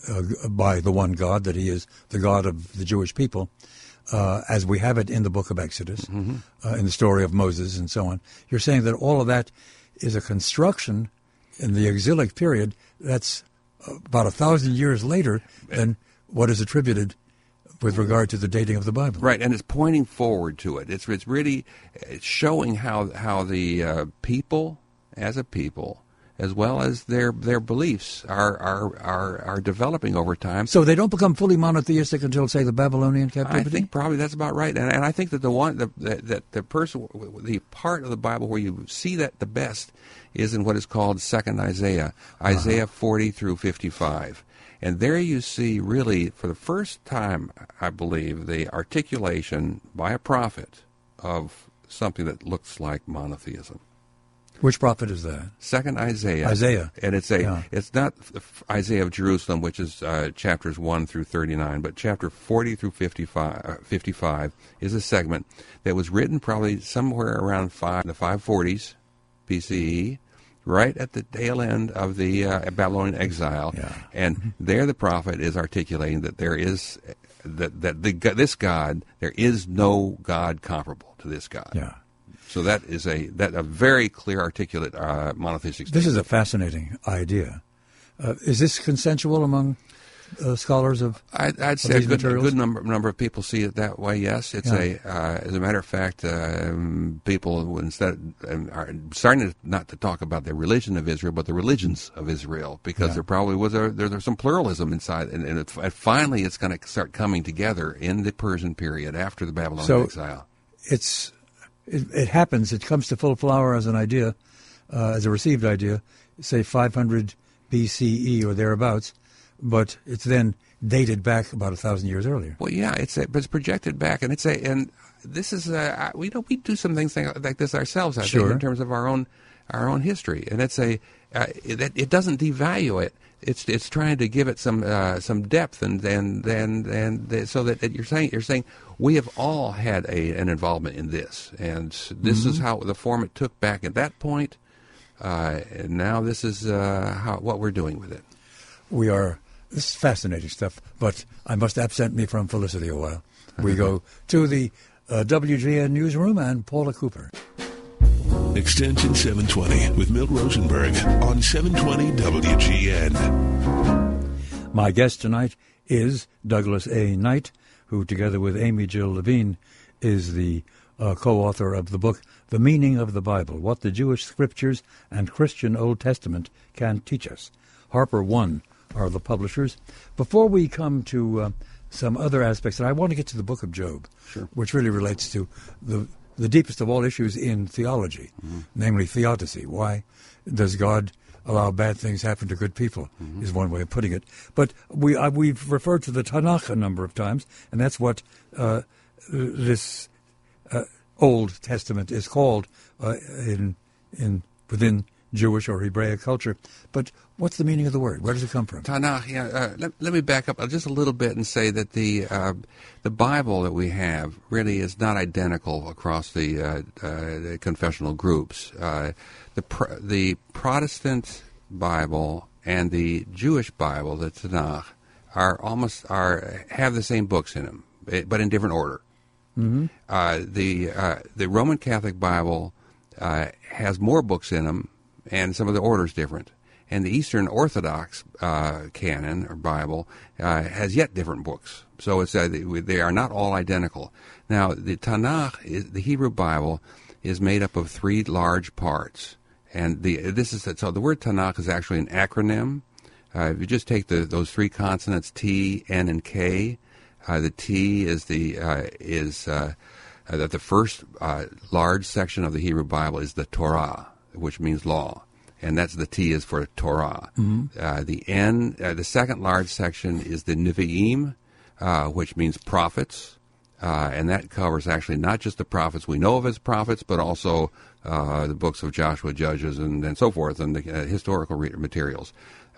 by the one God, that he is the God of the Jewish people, as we have it in the book of Exodus, in the story of Moses and so on, you're saying that all of that is a construction in the exilic period that's about 1,000 years later than what is attributed with regard to the dating of the Bible. Right, and it's pointing forward to it. It's really showing how the people, as a people, as well as their beliefs are developing over time. So they don't become fully monotheistic until, say, the Babylonian captivity? I think probably that's about right, and I think that the part of the Bible where you see that the best is in what is called Second Isaiah, Isaiah 40 through 55. And there you see really, for the first time, I believe, the articulation by a prophet of something that looks like monotheism. Which prophet is that? Second Isaiah. Isaiah. And it's not Isaiah of Jerusalem, which is chapters 1 through 39, but chapter 40 through 55 is a segment that was written probably somewhere around the 540s BCE, right at the tail end of the Babylonian exile. Yeah. And there the prophet is articulating that there is this God, there is no God comparable to this God. Yeah. So that is a very clear, articulate monotheistic statement. This is a fascinating idea. Is this consensual among scholars of I'd say these a good materials? number of people see it that way. Yes, it's as a matter of fact, people instead are starting not to talk about the religion of Israel, but the religions of Israel, because there probably was there's some pluralism inside, and finally it's going to start coming together in the Persian period after the Babylonian exile. It happens. It comes to full flower as an idea, as a received idea, say 500 BCE or thereabouts, but it's then dated back about 1,000 years earlier. Well, yeah, but it's projected back, and this is we do some things like this ourselves. I think in terms of our own history, and it doesn't devalue it. It's trying to give it some depth, and so that you're saying we have all had an involvement in this, and this is how the form it took back at that point, and now this is what we're doing with it. This is fascinating stuff, but I must absent me from Felicity a while. We go to the WGN newsroom and Paula Cooper. Extension 720 with Milt Rosenberg on 720 WGN. My guest tonight is Douglas A. Knight, who together with Amy Jill Levine is the co-author of the book The Meaning of the Bible, What the Jewish Scriptures and Christian Old Testament Can Teach Us. Harper One are the publishers. Before we come to some other aspects, and I want to get to the book of Job, which really relates to the deepest of all issues in theology, namely theodicy. Why does God allow bad things happen to good people, is one way of putting it. But we've referred to the Tanakh a number of times, and that's what this Old Testament is called within Jewish or Hebraic culture. But what's the meaning of the word? Where does it come from? Tanakh, let me back up just a little bit and say that the Bible that we have really is not identical across the confessional groups. The Protestant Bible and the Jewish Bible, the Tanakh, have the same books in them, but in different order. The Roman Catholic Bible has more books in them, and some of the order's different. And the Eastern Orthodox canon or Bible has yet different books. So they are not all identical. Now, the Tanakh, the Hebrew Bible, is made up of three large parts. And the word Tanakh is actually an acronym. If you just take those three consonants, T, N, and K, the T is that the first large section of the Hebrew Bible is the Torah, which means law, and that's the T is for Torah. The N, the second large section is the Nevi'im, which means prophets, and that covers actually not just the prophets we know of as prophets, but also the books of Joshua, Judges, and so forth, and the historical materials.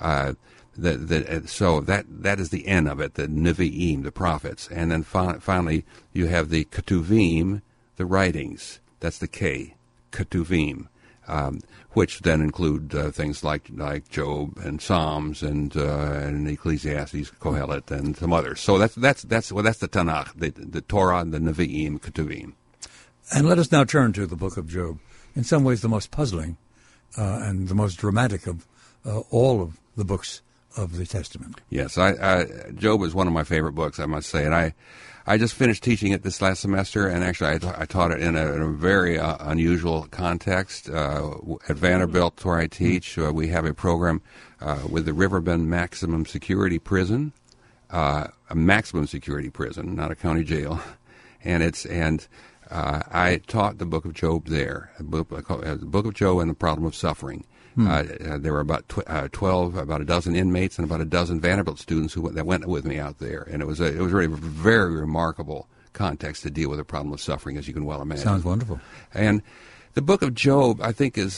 So that is the N of it, the Nevi'im, the prophets. And then finally you have the Ketuvim, the writings. That's the K, Ketuvim, which then include things like Job and Psalms and Ecclesiastes, Kohelet, and some others. So that's the Tanakh, the Torah, the Nevi'im, Ketuvim. And let us now turn to the book of Job. In some ways the most puzzling and the most dramatic of all of the books of the Testament. Yes, Job is one of my favorite books, I must say, and I just finished teaching it this last semester, and actually I taught it in a very unusual context. At Vanderbilt, where I teach, we have a program with the Riverbend Maximum Security Prison, a maximum security prison, not a county jail, and I taught the Book of Job there, the Book of Job and the Problem of Suffering. There were about 12, about a dozen inmates, and about a dozen Vanderbilt students that went with me out there, and it was really a very remarkable context to deal with the problem of suffering, as you can well imagine. Sounds wonderful. And the Book of Job, I think, is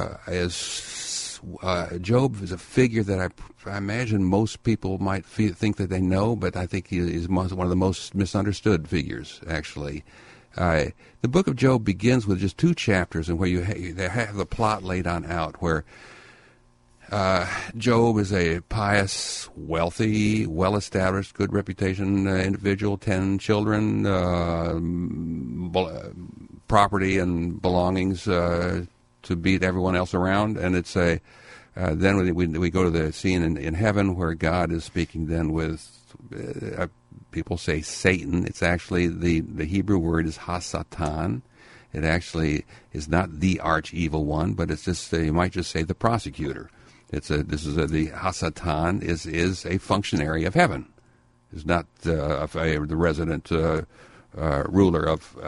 Job is a figure that I imagine most people might think that they know, but I think he is one of the most misunderstood figures, actually. The Book of Job begins with just 2 chapters, and where they have the plot laid on out, where Job is a pious, wealthy, well-established, good reputation individual, 10 children, property and belongings to beat everyone else around, and it's then we go to the scene in heaven where God is speaking then with, people say Satan. It's actually, the Hebrew word is Hasatan. It actually is not the arch evil one, but it's just, you might just say the prosecutor. The Hasatan is a functionary of heaven. It's not the resident ruler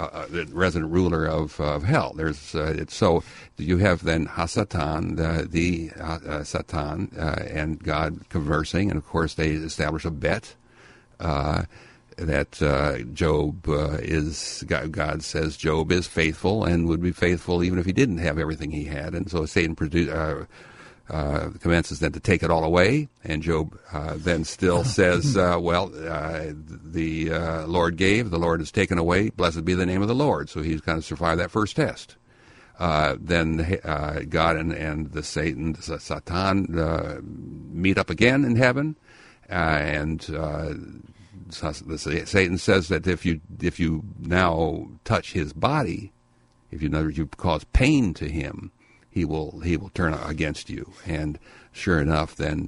of hell. So you have then Hasatan, Satan, and God conversing, and of course they establish a bet that Job God says Job is faithful and would be faithful even if he didn't have everything he had, and so Satan commences then to take it all away, and Job then still says, the Lord gave, the Lord has taken away, blessed be the name of the Lord. So he's kind of survived that first test. Then God and the Satan meet up again in heaven, and Satan says that if you now touch his body, if you cause pain to him, he will turn against you. And sure enough, then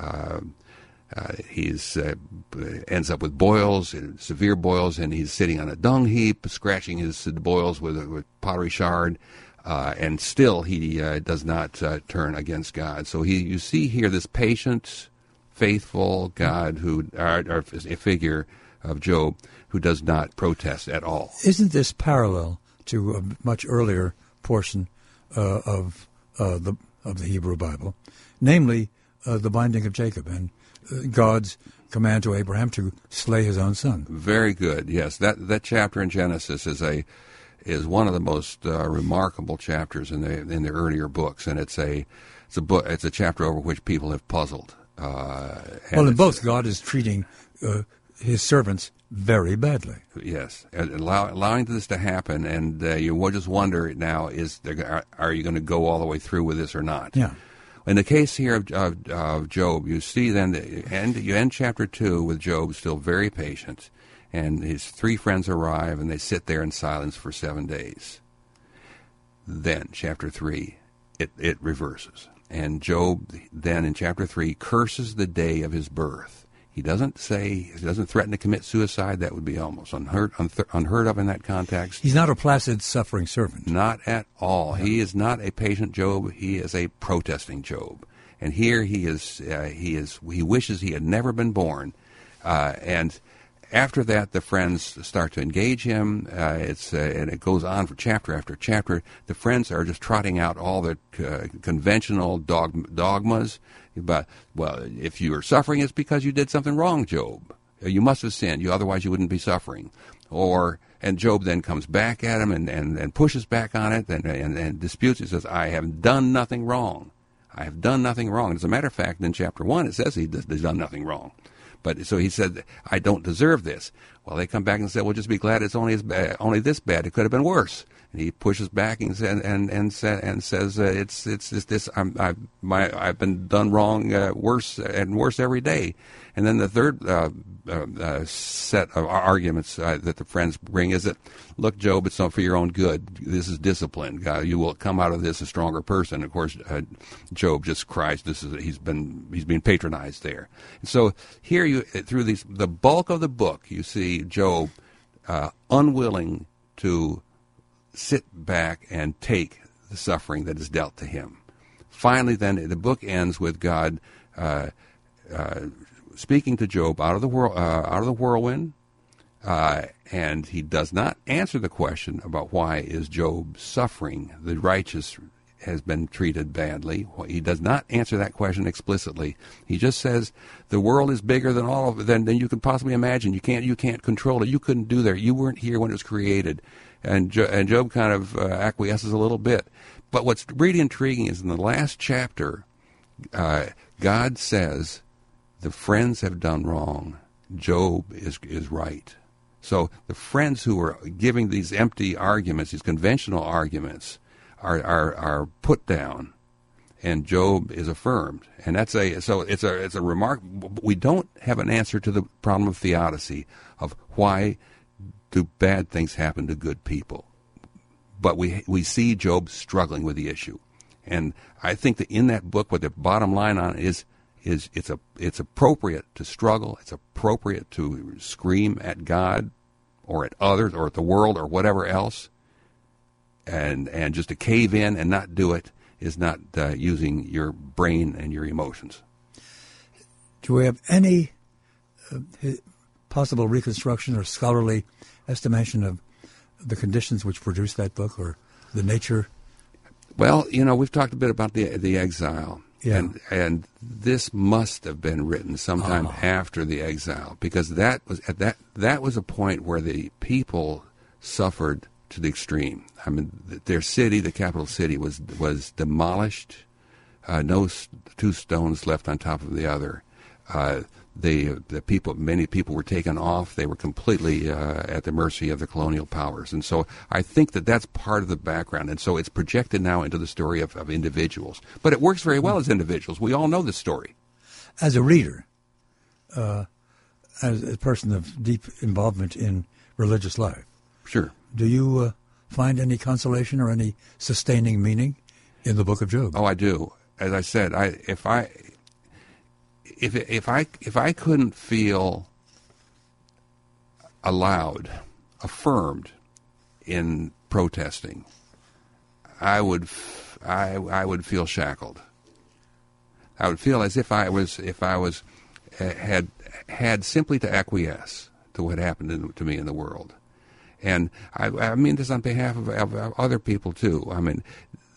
he's ends up with boils, severe boils, and he's sitting on a dung heap, scratching his boils with pottery shard, and still he does not turn against God. So you see here this patient, faithful God or a figure of Job who does not protest at all. Isn't this parallel to a much earlier portion of the Hebrew Bible, namely the binding of Jacob and God's command to Abraham to slay his own son? Very good. Yes, that chapter in Genesis is one of the most remarkable chapters in the earlier books, and it's a chapter over which people have puzzled. In both, God is treating his servants very badly. Yes, and allowing this to happen, and you will just wonder now: are you going to go all the way through with this or not? Yeah. In the case here of Job, you see then you end chapter 2 with Job still very patient, and his 3 friends arrive, and they sit there in silence for 7 days. Then chapter 3, it reverses, and Job then in chapter 3 curses the day of his birth. He doesn't threaten to commit suicide. That would be almost unheard of in that context. He's not a placid, suffering servant. Not at all. No. He is not a patient Job. He is a protesting Job. And here he wishes he had never been born. And after that, the friends start to engage him. And it goes on for chapter after chapter. The friends are just trotting out all the conventional dogmas. But, if you are suffering, it's because you did something wrong, Job. You must have sinned. Otherwise you wouldn't be suffering. And Job then comes back at him and pushes back on it and disputes. He says, I have done nothing wrong. I have done nothing wrong. As a matter of fact, in chapter 1, it says he's done nothing wrong. But so he said, I don't deserve this. Well, they come back and say, well, just be glad it's only this bad. It could have been worse. And he pushes back and says, it's this. I've been done wrong, worse and worse every day. And then the third set of arguments that the friends bring is that, look, Job, it's not for your own good. This is discipline. You will come out of this a stronger person. Of course, Job just cries. He's being patronized there. And so here through the bulk of the book, you see Job unwilling to sit back and take the suffering that is dealt to him. Finally, then, the book ends with God speaking to Job out of the whirlwind, and he does not answer the question about why is Job suffering. The righteous has been treated badly. He does not answer that question explicitly. He just says the world is bigger than you could possibly imagine. You can't control it. You couldn't do that. You weren't here when it was created. And Job kind of acquiesces a little bit. But what's really intriguing is in the last chapter, God says the friends have done wrong. Job is right. So the friends who are giving these empty arguments, these conventional arguments, are put down, and Job is affirmed. And it's a remark. We don't have an answer to the problem of theodicy, of why do bad things happen to good people. But we see Job struggling with the issue. And I think that in that book, what the bottom line on it is it's appropriate to struggle. It's appropriate to scream at God or at others or at the world or whatever else. And just to cave in and not do it is not using your brain and your emotions. Do we have any possible reconstruction or scholarly estimation of the conditions which produced that book or the nature? Well, we've talked a bit about the exile. Yeah. And this must have been written sometime after the exile, because that was a point where the people suffered to the extreme. I mean, their city, the capital city, was demolished. No two stones left on top of the other. Many people were taken off. They were completely at the mercy of the colonial powers. And so I think that that's part of the background. And so it's projected now into the story of individuals. But it works very well as individuals. We all know this story. As a reader, as a person of deep involvement in religious life, sure. Do you find any consolation or any sustaining meaning in the Book of Job? Oh, I do. As I said, if I couldn't feel allowed, affirmed in protesting, I would feel shackled. I would feel as if I had simply to acquiesce to what happened to me in the world. And I mean this on behalf of other people too. I mean,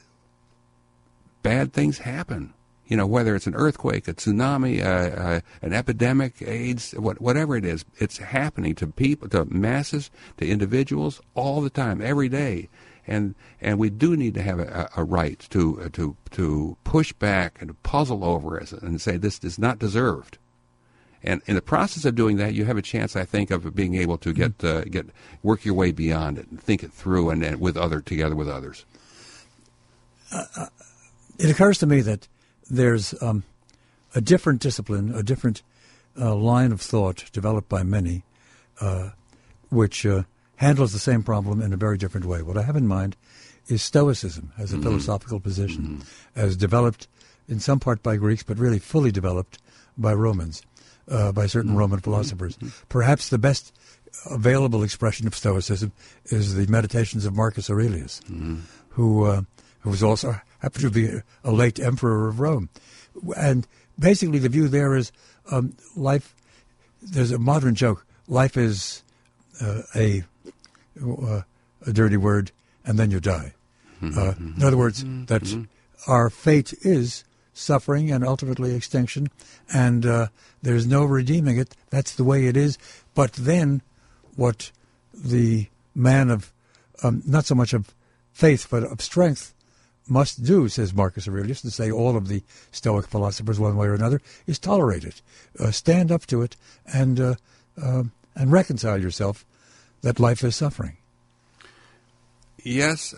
bad things happen. Whether it's an earthquake, a tsunami, an epidemic, AIDS, whatever it is, it's happening to people, to masses, to individuals all the time, every day. And we do need to have a right to push back and to puzzle over it and say this is not deserved. And in the process of doing that, you have a chance, I think, of being able to work your way beyond it and think it through and together with others. It occurs to me that there's a different discipline, a different line of thought developed by many, which handles the same problem in a very different way. What I have in mind is Stoicism as a philosophical position, as developed in some part by Greeks, but really fully developed by Romans, by certain Roman philosophers. Perhaps the best available expression of Stoicism is the Meditations of Marcus Aurelius, who was also happened to be a late emperor of Rome. And basically the view there is life, there's a modern joke, life is a dirty word, and then you die. In other words, that our fate is suffering and ultimately extinction, and there's no redeeming it. That's the way it is. But then what the man of, not so much of faith, but of strength, must do, says Marcus Aurelius, to say all of the Stoic philosophers one way or another, is tolerate it, stand up to it, and reconcile yourself that life is suffering. Yes,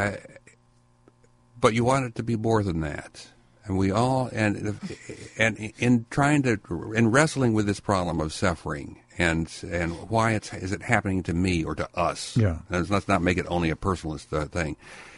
but you want it to be more than that, and we all and in wrestling with this problem of suffering and why is it happening to me or to us? Yeah, and let's not make it only a personalist thing.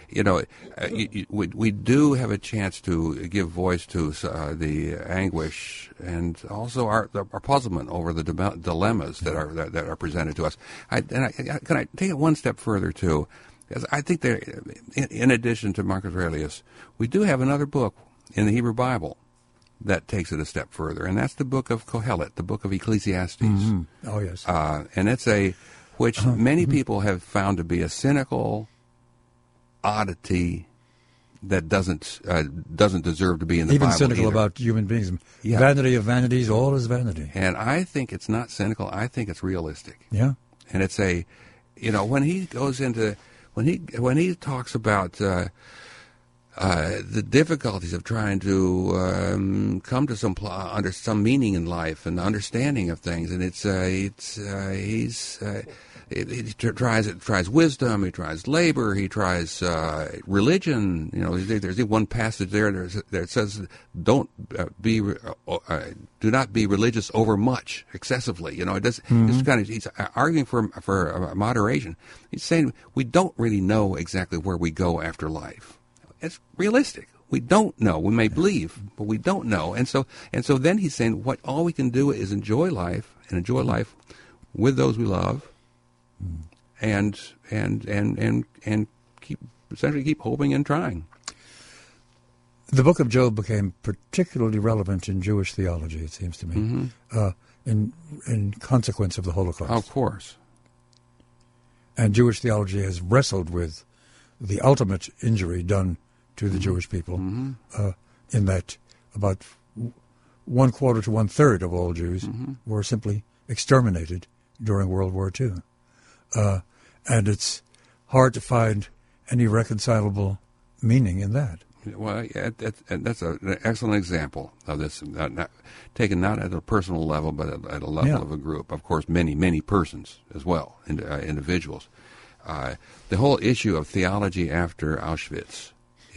We do have a chance to give voice to the anguish and also our puzzlement over the dilemmas that are presented to us. Can I take it one step further too? Because I think in addition to Marcus Aurelius, we do have another book in the Hebrew Bible that takes it a step further, and that's the book of Kohelet, the book of Ecclesiastes. Oh yes, and it's which many people have found to be a cynical oddity that doesn't deserve to be in the Bible. Even cynical either. About human beings. Yeah. Vanity of vanities, all is vanity. And I think it's not cynical. I think it's realistic. Yeah. And it's when he goes into when he talks about the difficulties of trying to come to under some meaning in life and understanding of things, and he tries wisdom, he tries labor, he tries religion. There's one passage there that says, do not be religious over much, excessively. He's arguing for moderation. He's saying we don't really know exactly where we go after life. It's realistic. We don't know. We may believe, but we don't know. And so then he's saying, what all we can do is enjoy life with those we love, and keep hoping and trying. The book of Job became particularly relevant in Jewish theology, it seems to me, in consequence of the Holocaust. Of course. And Jewish theology has wrestled with the ultimate injury done to the Jewish people, in that about 1/4 to 1/3 of all Jews were simply exterminated during World War II. And it's hard to find any reconcilable meaning in that. Well, yeah, that's an excellent example of this, taken not at a personal level, but at a level of a group. Of course, many persons as well, individuals. The whole issue of theology after Auschwitz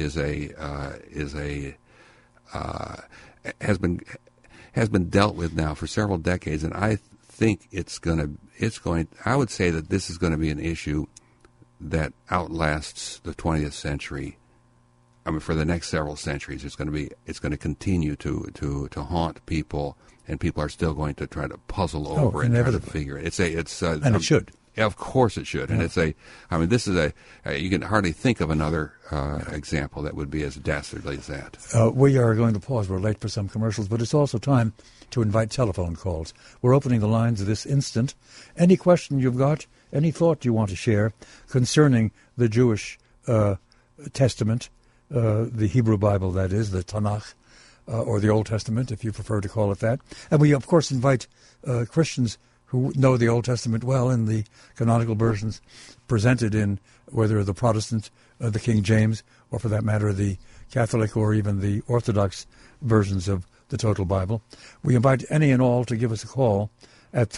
has been dealt with now for several decades, and I think I would say that this is going to be an issue that outlasts the 20th century. I mean, for the next several centuries, it's going to continue to haunt people, and people are still going to try to puzzle over it and try to figure it. And it should. Of course it should. Yeah. And this is you can hardly think of another example that would be as dastardly as that. We are going to pause. We're late for some commercials, but it's also time to invite telephone calls. We're opening the lines this instant. Any question you've got, any thought you want to share concerning the Jewish Testament, the Hebrew Bible, that is, the Tanakh, or the Old Testament, if you prefer to call it that. And we, of course, invite Christians who know the Old Testament well in the canonical versions presented in whether the Protestant, the King James, or for that matter, the Catholic or even the Orthodox versions of the total Bible. We invite any and all to give us a call at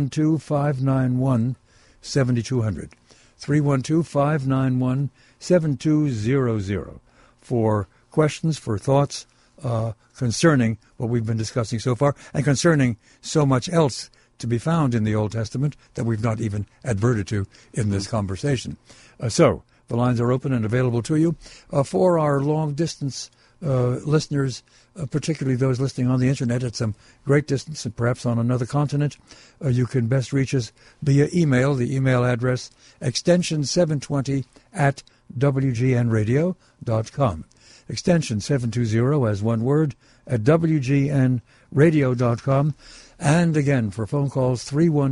312-591-7200, 312-591-7200 for questions, for thoughts concerning what we've been discussing so far and concerning so much else to be found in the Old Testament that we've not even adverted to in this conversation. So the lines are open and available to you. For our long-distance listeners, particularly those listening on the Internet at some great distance and perhaps on another continent, you can best reach us via email. The email address, extension 720 at wgnradio.com. Extension 720 as one word at wgnradio.com. And again, for phone calls,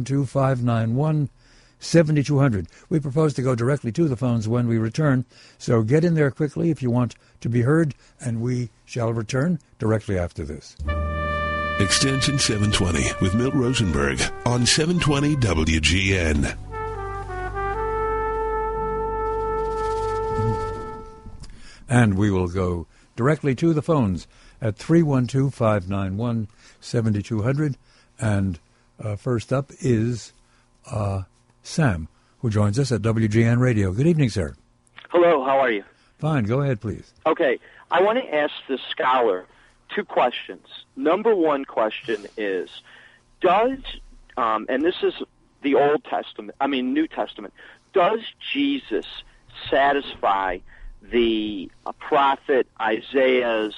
312-591-7200. We propose to go directly to the phones when we return, so get in there quickly if you want to be heard, and we shall return directly after this. Extension 720 with Milt Rosenberg on 720 WGN. And we will go directly to the phones at 312-591-7200. And first up is Sam, who joins us at WGN Radio. Good evening, sir. Hello, how are you? Fine, go ahead, please. Okay, I want to ask the scholar two questions. Number one question is, does, and this is the New Testament, does Jesus satisfy the prophet Isaiah's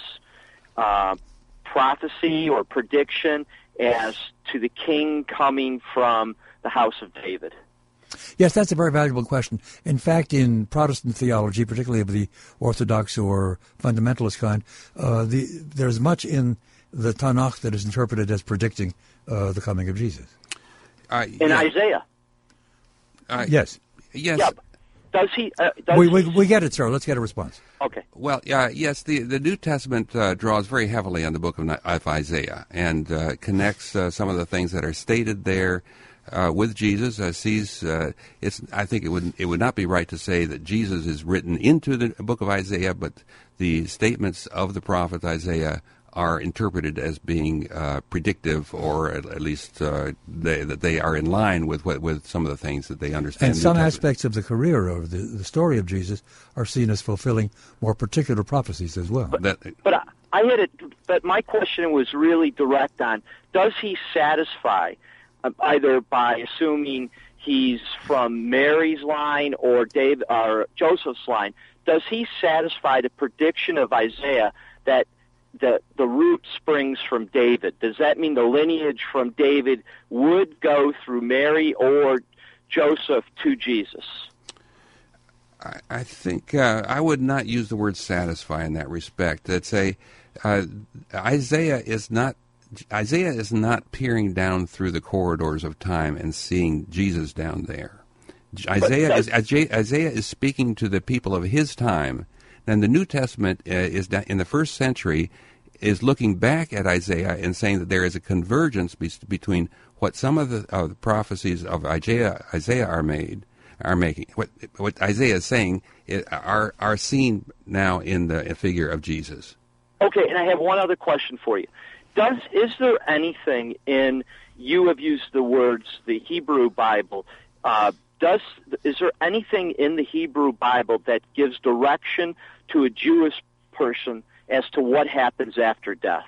prophecy or prediction as to the king coming from the house of David? Yes, that's a very valuable question. In fact, in Protestant theology, particularly of the Orthodox or fundamentalist kind, there's much in the Tanakh that is interpreted as predicting the coming of Jesus. In Isaiah? Yes. Yes. Yeah. Does he? We get it, sir. Let's get a response. Okay. Well, yes, the New Testament draws very heavily on the book of Isaiah and connects some of the things that are stated there with Jesus. I think it would not be right to say that Jesus is written into the book of Isaiah, but the statements of the prophet Isaiah are interpreted as being predictive, or at least that they are in line with some of the things that they understand. And some aspects of the career of the story of Jesus are seen as fulfilling more particular prophecies as well. But I had it. But my question was really direct on: does he satisfy, either by assuming he's from Mary's line or Joseph's line? does he satisfy the prediction of Isaiah that the root springs from David? Does that mean the lineage from David would go through Mary or Joseph to Jesus? I think I would not use the word satisfy in that respect. That's Isaiah is not peering down through the corridors of time and seeing Jesus down there. Isaiah is speaking to the people of his time, and the New Testament is in the first century is looking back at Isaiah and saying that there is a convergence between what some of the prophecies of Isaiah are making. What Isaiah is saying are seen now in the figure of Jesus. Okay, and I have one other question for you. Is there anything in, you have used the words, the Hebrew Bible, is there anything in the Hebrew Bible that gives direction to a Jewish person as to what happens after death?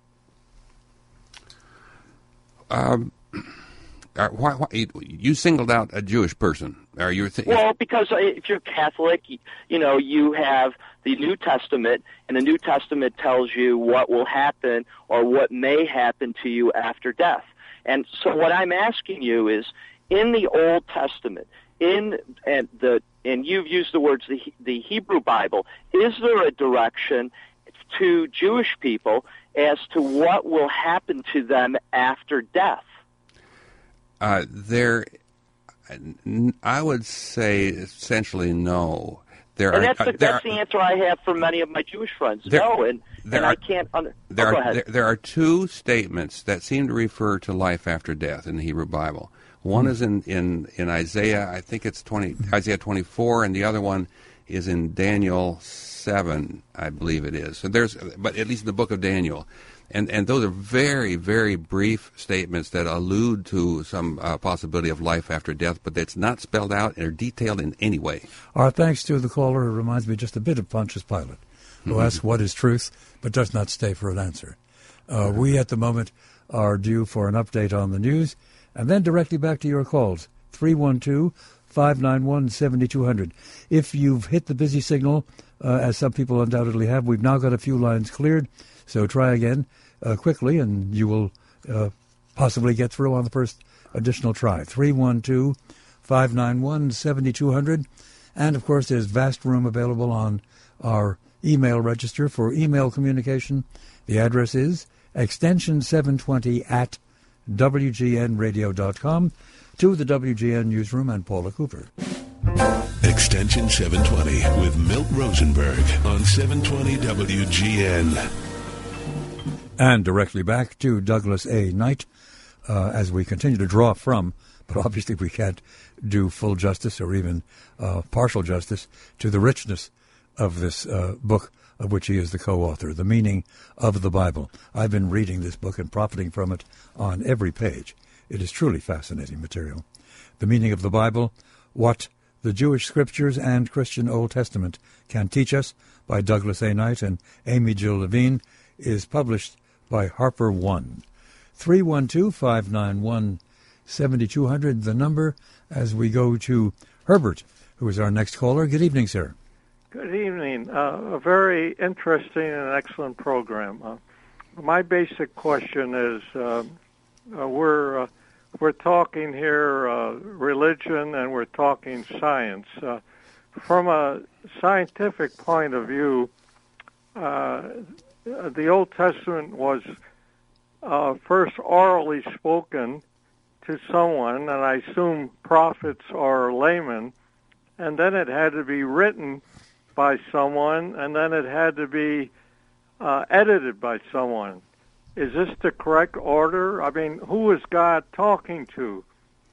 Why you singled out a Jewish person? Are you? Well, because if you're Catholic, you have the New Testament, and the New Testament tells you what will happen or what may happen to you after death. And so, what I'm asking you is, in the Old Testament, and you've used the words the Hebrew Bible, is there a direction to Jewish people as to what will happen to them after death? I would say essentially no. That's the answer I have for many of my Jewish friends. I can't. There are two statements that seem to refer to life after death in the Hebrew Bible. One is in Isaiah, I think it's Isaiah 24, and the other one is in Daniel 7, I believe it is. So but at least in the book of Daniel. And those are very, very brief statements that allude to some possibility of life after death, but that's not spelled out or detailed in any way. Our thanks to the caller. It reminds me just a bit of Pontius Pilate, who asks what is truth, but does not stay for an answer. We, at the moment, are due for an update on the news, and then directly back to your calls, 312-591-7200. If you've hit the busy signal, as some people undoubtedly have, we've now got a few lines cleared, so try again quickly, and you will possibly get through on the first additional try. 312-591-7200. And, of course, there's vast room available on our email register for email communication. The address is extension 720 at WGNradio.com. To the WGN Newsroom and Paula Cooper. Extension 720 with Milt Rosenberg on 720 WGN. And directly back to Douglas A. Knight as we continue to draw from, but obviously we can't do full justice or even partial justice to the richness of this book of which he is the co-author, The Meaning of the Bible. I've been reading this book and profiting from it on every page. It is truly fascinating material. The Meaning of the Bible, What the Jewish Scriptures and Christian Old Testament Can Teach Us, by Douglas A. Knight and Amy Jill Levine, is published by Harper One. 312-591-7200, the number, as we go to Herbert, who is our next caller. Good evening, sir. Good evening. A very interesting and excellent program. My basic question is, we're talking here religion and we're talking science. From a scientific point of view, the Old Testament was first orally spoken to someone, and I assume prophets or laymen, and then it had to be written by someone, and then it had to be edited by someone. Is this the correct order? I mean, who is God talking to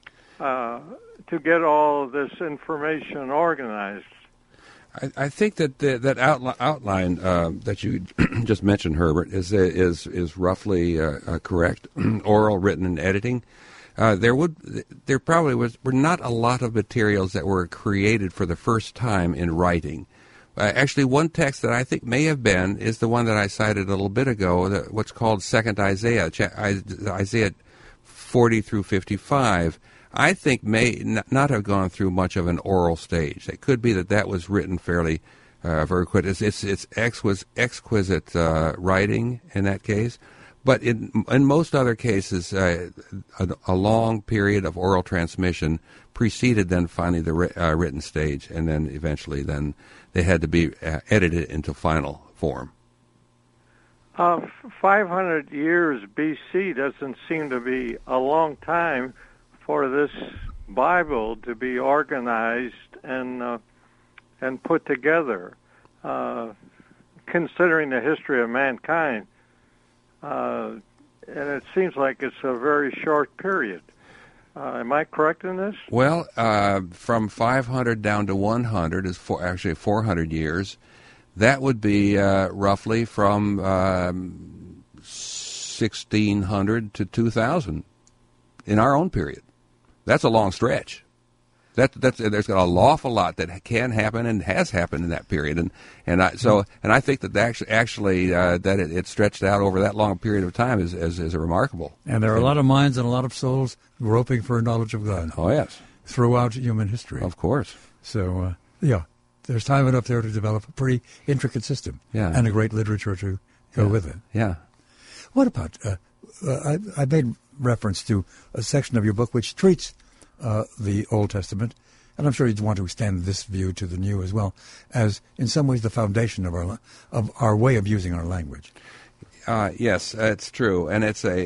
get all of this information organized? I think that that outline that you just mentioned, Herbert, is roughly correct. Oral, written, and editing. There probably were not a lot of materials that were created for the first time in writing. Actually, one text that I think may have been is the one that I cited a little bit ago, what's called Second Isaiah, Isaiah 40 through 55. I think may not have gone through much of an oral stage. It could be that was written fairly very quick. It's exquisite writing in that case, but in most other cases, a long period of oral transmission preceded then finally the written stage, and then eventually then they had to be edited into final form. 500 years BC doesn't seem to be a long time for this Bible to be organized and put together, considering the history of mankind. And it seems like it's a very short period. Am I correct in this? Well, from 500 down to 100 is actually 400 years. That would be roughly from 1600 to 2000 in our own period. That's a long stretch. There's got an awful lot that can happen and has happened in that period, and I think that actually that it stretched out over that long period of time is remarkable. And there are a lot of minds and a lot of souls groping for knowledge of God. Oh yes, throughout human history. Of course. So there's time enough there to develop a pretty intricate system, and a great literature to go with it. Yeah. What about? I made reference to a section of your book which treats the Old Testament, and I'm sure you'd want to extend this view to the New as well, as in some ways the foundation of our way of using our language. Yes, it's true, and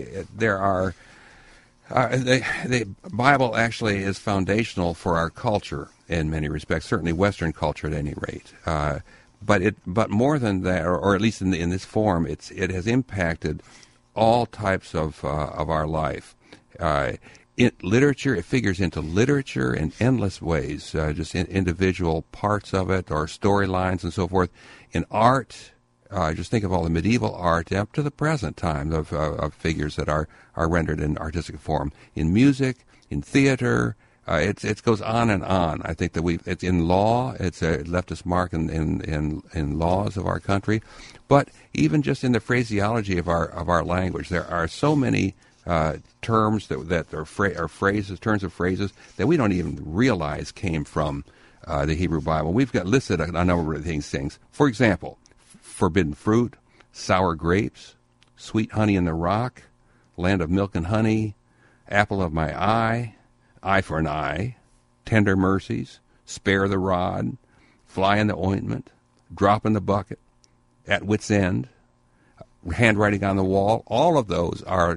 the Bible actually is foundational for our culture in many respects. Certainly, Western culture at any rate. But more than that, or at least in this form, it has impacted all types of our life. Literature, it figures into literature in endless ways, just in individual parts of it or storylines and so forth. In art, just think of all the medieval art up to the present time of figures that are rendered in artistic form. In music, in theater, it goes on and on. I think that it's in law. It's left its mark in laws of our country, but even just in the phraseology of our language, there are so many terms that are phrases, turns of phrases that we don't even realize came from the Hebrew Bible. We've got listed a number of these things. For example, forbidden fruit, sour grapes, sweet honey in the rock, land of milk and honey, apple of my eye for an eye, tender mercies, spare the rod, fly in the ointment, drop in the bucket, at wit's end, handwriting on the wall. All of those are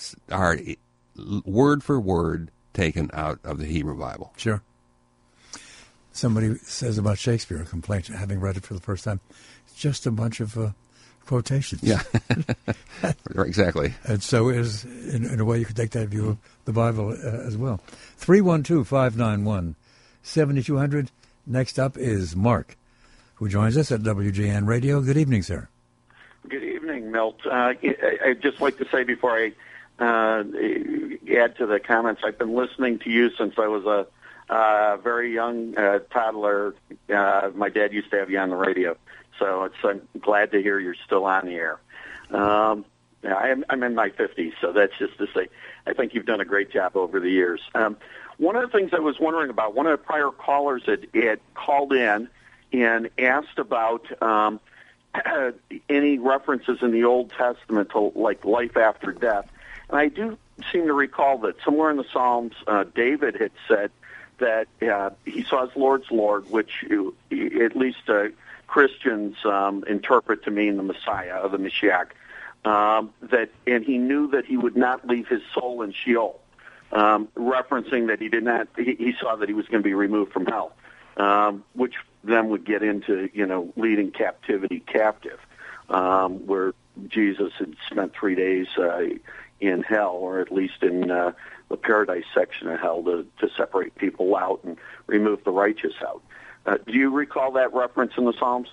word for word taken out of the Hebrew Bible. Sure. Somebody says about Shakespeare, a complaint, having read it for the first time, it's just a bunch of quotations. Yeah, exactly. And so is, in a way, you could take that view of the Bible as well. 312-591-7200. Next up is Mark, who joins us at WGN Radio. Good evening, sir. Good evening, Milt. I'd just like to say before I add to the comments, I've been listening to you since I was a very young toddler. My dad used to have you on the radio, so I'm glad to hear you're still on the air. I'm in my 50s, so that's just to say I think you've done a great job over the years. One of the things I was wondering about, one of the prior callers had called in and asked about any references in the Old Testament to like life after death. And I do seem to recall that somewhere in the Psalms, David had said that he saw his Lord's Lord, which at least Christians interpret to mean the Messiah, or the Mashiach, and he knew that he would not leave his soul in Sheol, referencing that he saw that he was going to be removed from hell, which then would get into, leading captivity captive, where Jesus had spent 3 days in hell, or at least in the paradise section of hell, to separate people out and remove the righteous out. Do you recall that reference in the Psalms?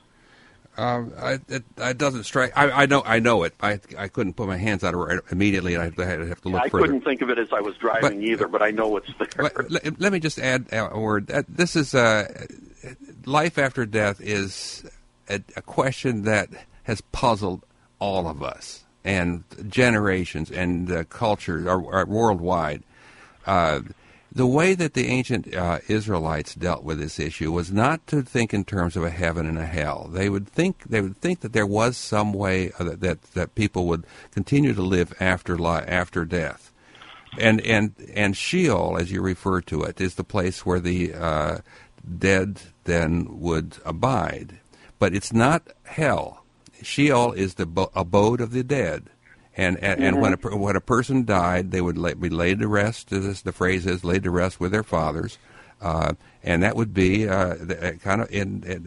It doesn't strike. I know it. I couldn't put my hands on it immediately. I'd have to look further. I couldn't think of it as I was driving either, but I know it's there. Let me just add a word. This is life after death is a question that has puzzled all of us and generations and culture worldwide. The way that the ancient Israelites dealt with this issue was not to think in terms of a heaven and a hell. They would think that there was some way that people would continue to live after death, and Sheol, as you refer to it, is the place where the dead then would abide. But it's not hell. Sheol is the abode of the dead. And when a person died, they would be laid to rest. As the phrase is, laid to rest with their fathers, and that would be kind of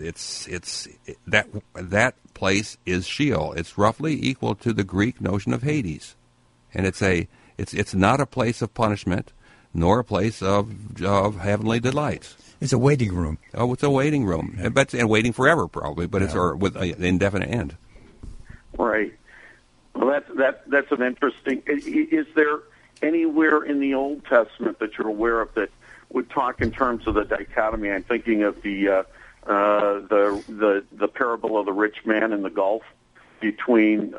that place is Sheol. It's roughly equal to the Greek notion of Hades, and it's not a place of punishment, nor a place of heavenly delights. It's a waiting room. Oh, it's a waiting room, and waiting forever probably, but it's with an indefinite end. Right. Well, that's an interesting. Is there anywhere in the Old Testament that you're aware of that would talk in terms of the dichotomy? I'm thinking of the parable of the rich man in the Gulf between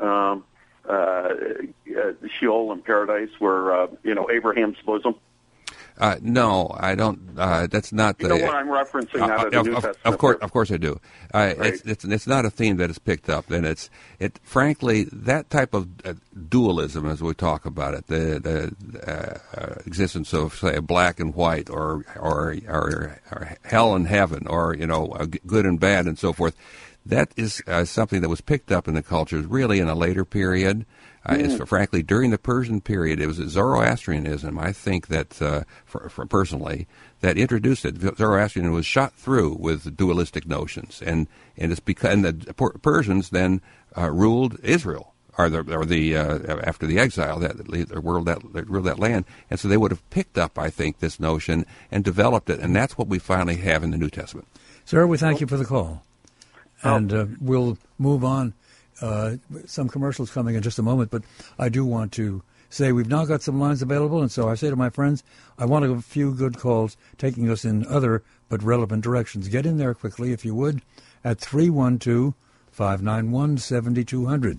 Sheol and paradise, where Abraham's bosom. No, I don't. That's not the. You know what I'm referencing out of the New Testament. Of course, I do. Right. It's not a theme that is picked up, and frankly that type of dualism, as we talk about it, the existence of say a black and white, or hell and heaven, or good and bad, and so forth. That is something that was picked up in the cultures really in a later period. Frankly, during the Persian period, it was Zoroastrianism, I think, that, for personally, that introduced it. Zoroastrianism was shot through with dualistic notions, and the Persians then ruled Israel, or after the exile that ruled that land, and so they would have picked up, I think, this notion and developed it, and that's what we finally have in the New Testament. Sir, we thank you for the call, and we'll move on. Some commercials coming in just a moment, but I do want to say we've now got some lines available, and so I say to my friends, I want a few good calls taking us in other but relevant directions. Get in there quickly, if you would, at 312-591-7200,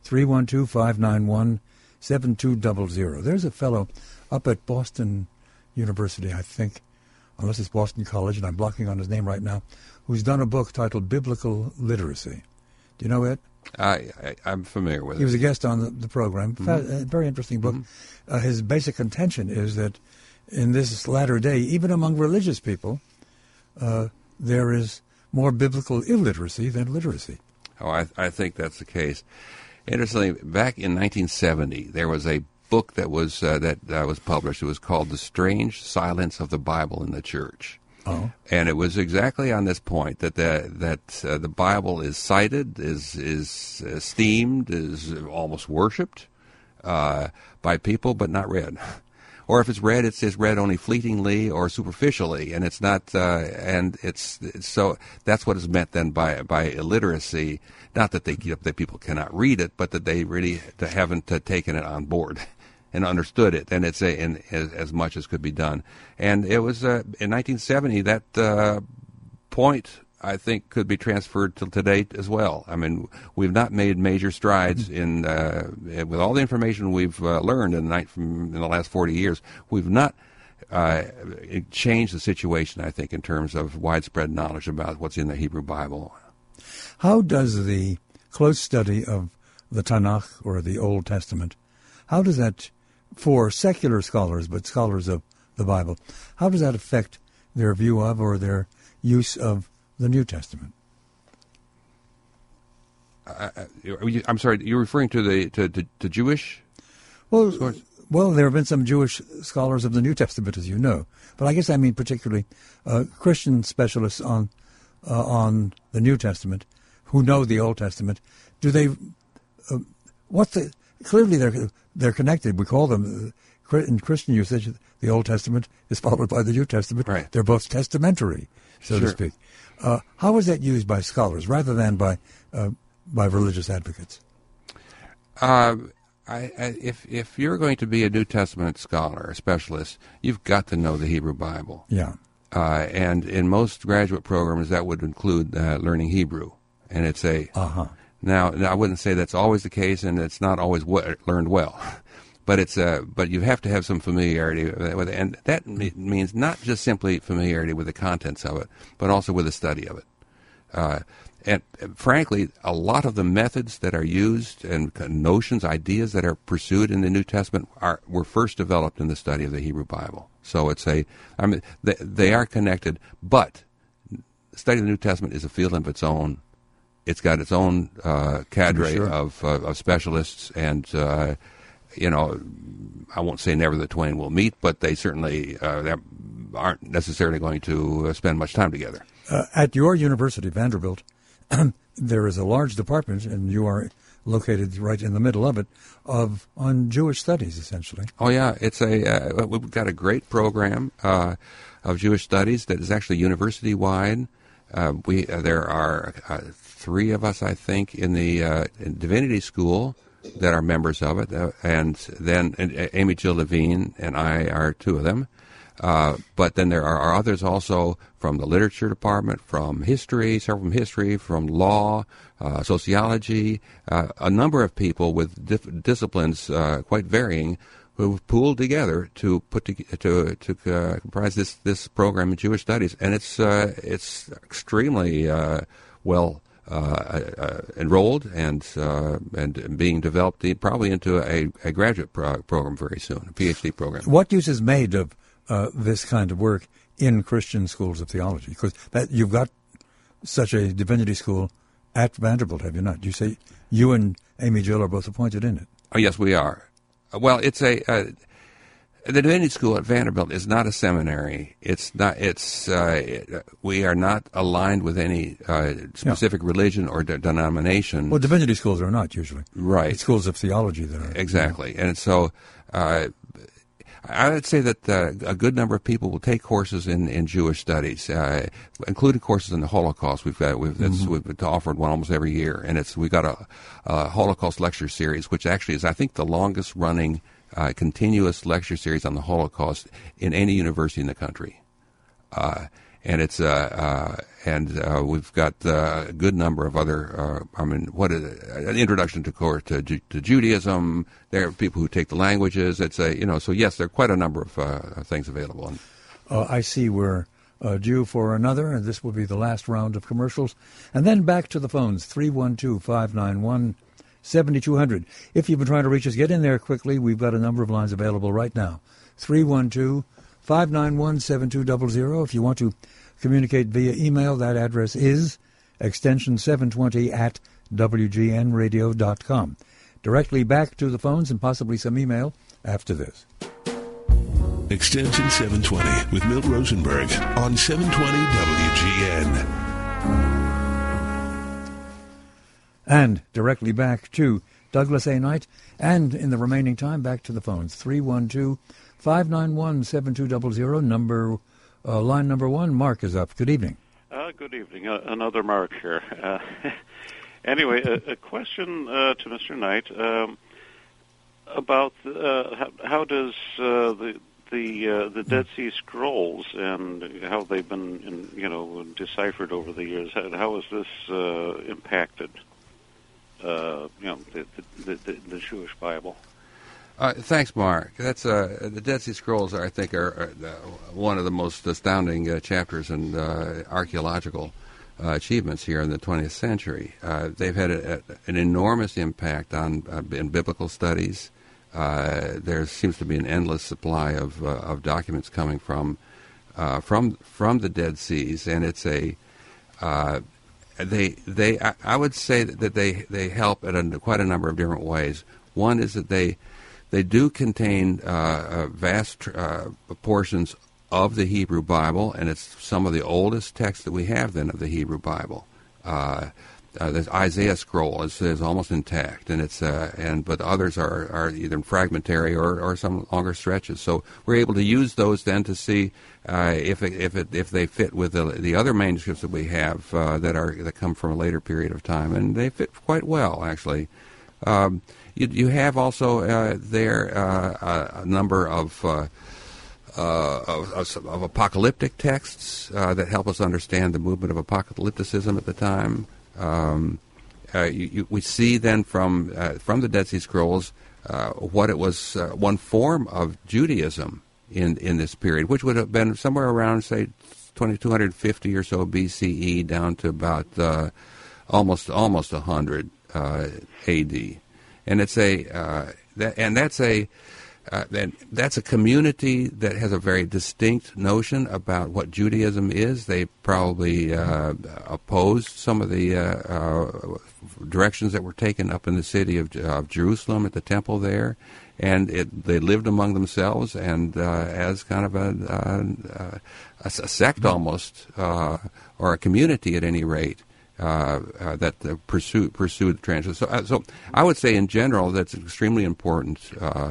312-591-7200. There's a fellow up at Boston University, I think, unless it's Boston College, and I'm blocking on his name right now, who's done a book titled Biblical Literacy. Do you know it? I'm familiar with it. He was a guest on the program. Mm-hmm. Very interesting book. Mm-hmm. His basic contention is that in this latter day, even among religious people, there is more biblical illiteracy than literacy. Oh, I think that's the case. Interestingly, back in 1970, there was a book that was published. It was called "The Strange Silence of the Bible in the Church." Oh. And it was exactly on this point that the Bible is cited, is esteemed, is almost worshipped by people, but not read. Or if it's read, it's read only fleetingly or superficially, and it's not. And it's so that's what is meant then by illiteracy. Not that that people cannot read it, but that they really haven't taken it on board and understood it, and it's in as much as could be done. And it was in 1970 that point, I think, could be transferred to today as well. I mean, we've not made major strides in with all the information we've learned in the last 40 years. We've not changed the situation, I think, in terms of widespread knowledge about what's in the Hebrew Bible. How does the close study of the Tanakh or the Old Testament, how does that, for secular scholars, but scholars of the Bible, how does that affect their view of or their use of the New Testament? I'm sorry, you're referring to the Jewish? Well, there have been some Jewish scholars of the New Testament, as you know, but I guess I mean particularly Christian specialists on the New Testament who know the Old Testament. Do they? Clearly, they're connected. We call them, in Christian usage, the Old Testament is followed by the New Testament. Right. They're both testamentary, so to speak. How is that used by scholars rather than by religious advocates? If you're going to be a New Testament scholar, a specialist, you've got to know the Hebrew Bible. Yeah. And in most graduate programs, that would include learning Hebrew, and it's a. Now, I wouldn't say that's always the case, and it's not always learned well. but you have to have some familiarity with it, and that means not just simply familiarity with the contents of it, but also with the study of it. And frankly, a lot of the methods that are used and notions, ideas that are pursued in the New Testament were first developed in the study of the Hebrew Bible. So they are connected, but the study of the New Testament is a field of its own. It's got its own cadre of specialists, and I won't say never the twain will meet, but they certainly aren't necessarily going to spend much time together. At your university, Vanderbilt, there is a large department, and you are located right in the middle of it, on Jewish studies, essentially. Oh yeah, it's we've got a great program of Jewish studies that is actually university wide. There are 3 of us, I think, in the Divinity School that are members of it, and then Amy Jill Levine and I are 2 of them. But then there are others also from the literature department, from history, several from history, from law, sociology, a number of people with disciplines quite varying who've pooled together to comprise this program in Jewish studies, and it's extremely well enrolled and being developed probably into a graduate program very soon, a PhD program. What use is made of this kind of work in Christian schools of theology? Because you've got such a divinity school at Vanderbilt, have you not? You say you and Amy Jill are both appointed in it. Oh, yes, we are. Well, it's the Divinity School at Vanderbilt is not a seminary. It's not. We are not aligned with any specific religion or denomination. Well, divinity schools are not usually. Right. It's schools of theology that are. Exactly, and so I would say that a good number of people will take courses in Jewish studies, including courses in the Holocaust. We've offered one almost every year, and we've got a Holocaust lecture series, which actually is, I think, the longest running continuous lecture series on the Holocaust in any university in the country. And it's we've got a good number of other. An introduction to Judaism. There are people who take the languages. It's so yes, there are quite a number of things available. I see we're due for another, and this will be the last round of commercials, and then back to the phones 312-591-7200. If you've been trying to reach us, get in there quickly. We've got a number of lines available right now. 312-591-7200. If you want to communicate via email, that address is extension 720 at wgnradio.com. Directly back to the phones and possibly some email after this. Extension 720 with Milt Rosenberg on 720 WGN. And directly back to Douglas A. Knight, and in the remaining time, back to the phones. 312-591-7200, line number 1. Mark is up. Good evening. Good evening. Another Mark here. Anyway, a question to Mr. Knight about how does the Dead Sea Scrolls and how they've been deciphered over the years. How has this impacted the Jewish Bible? Thanks, Mark. That's the Dead Sea Scrolls. I think are one of the most astounding chapters in archaeological achievements here in the 20th century. They've had an enormous impact in biblical studies. There seems to be an endless supply of documents coming from the Dead Seas, and it's I would say that they help in quite a number of different ways. One is that they do contain vast portions of the Hebrew Bible, and it's some of the oldest texts that we have then of the Hebrew Bible. The Isaiah scroll is almost intact, and but others are either fragmentary or some longer stretches. So we're able to use those then to see if they fit with the other manuscripts that we have that come from a later period of time, and they fit quite well actually. You have also a number of apocalyptic texts that help us understand the movement of apocalypticism at the time. We see then from the Dead Sea Scrolls what it was, one form of Judaism in this period, which would have been somewhere around, say, 2250 or so BCE down to about almost 100 AD, and it's that's a community that has a very distinct notion about what Judaism is. They probably opposed some of the directions that were taken up in the city of Jerusalem at the temple there, and they lived among themselves and as kind of a sect almost, or a community at any rate. That pursued the transition. So I would say in general that's an extremely important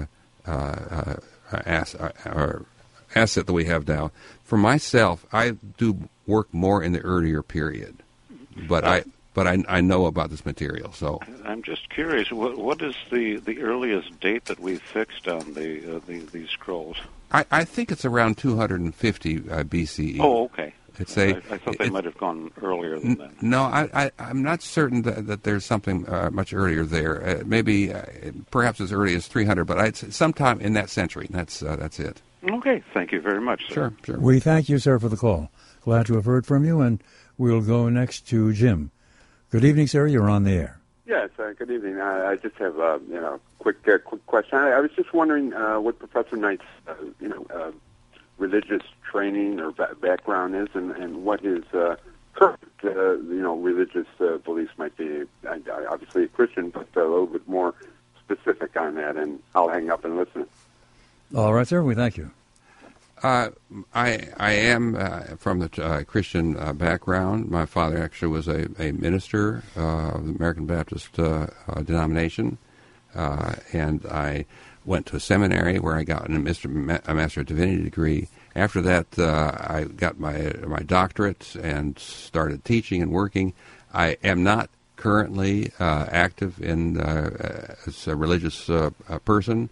asset that we have now. For myself, I do work more in the earlier period, but I know about this material. So I'm just curious, what is the earliest date that we've fixed on these scrolls? I think it's around 250 BCE. Oh, okay. I thought they might have gone earlier than that. No, I'm not certain that there's something much earlier there. Maybe perhaps as early as 300, but it's sometime in that century. That's it. Okay, thank you very much, sir. Sure. We thank you, sir, for the call. Glad to have heard from you, and we'll go next to Jim. Good evening, sir. You're on the air. Yes, good evening. I just have a quick question. I was just wondering what Professor Knight's religious training or background is, and what his current religious beliefs might be. Obviously a Christian, but a little bit more specific on that. And I'll hang up and listen. All right, sir. We thank you. I am from the Christian background. My father actually was a minister of the American Baptist denomination, and I went to a seminary where I got a Master of Divinity degree. After that, I got my doctorate and started teaching and working. I am not currently active as a religious person.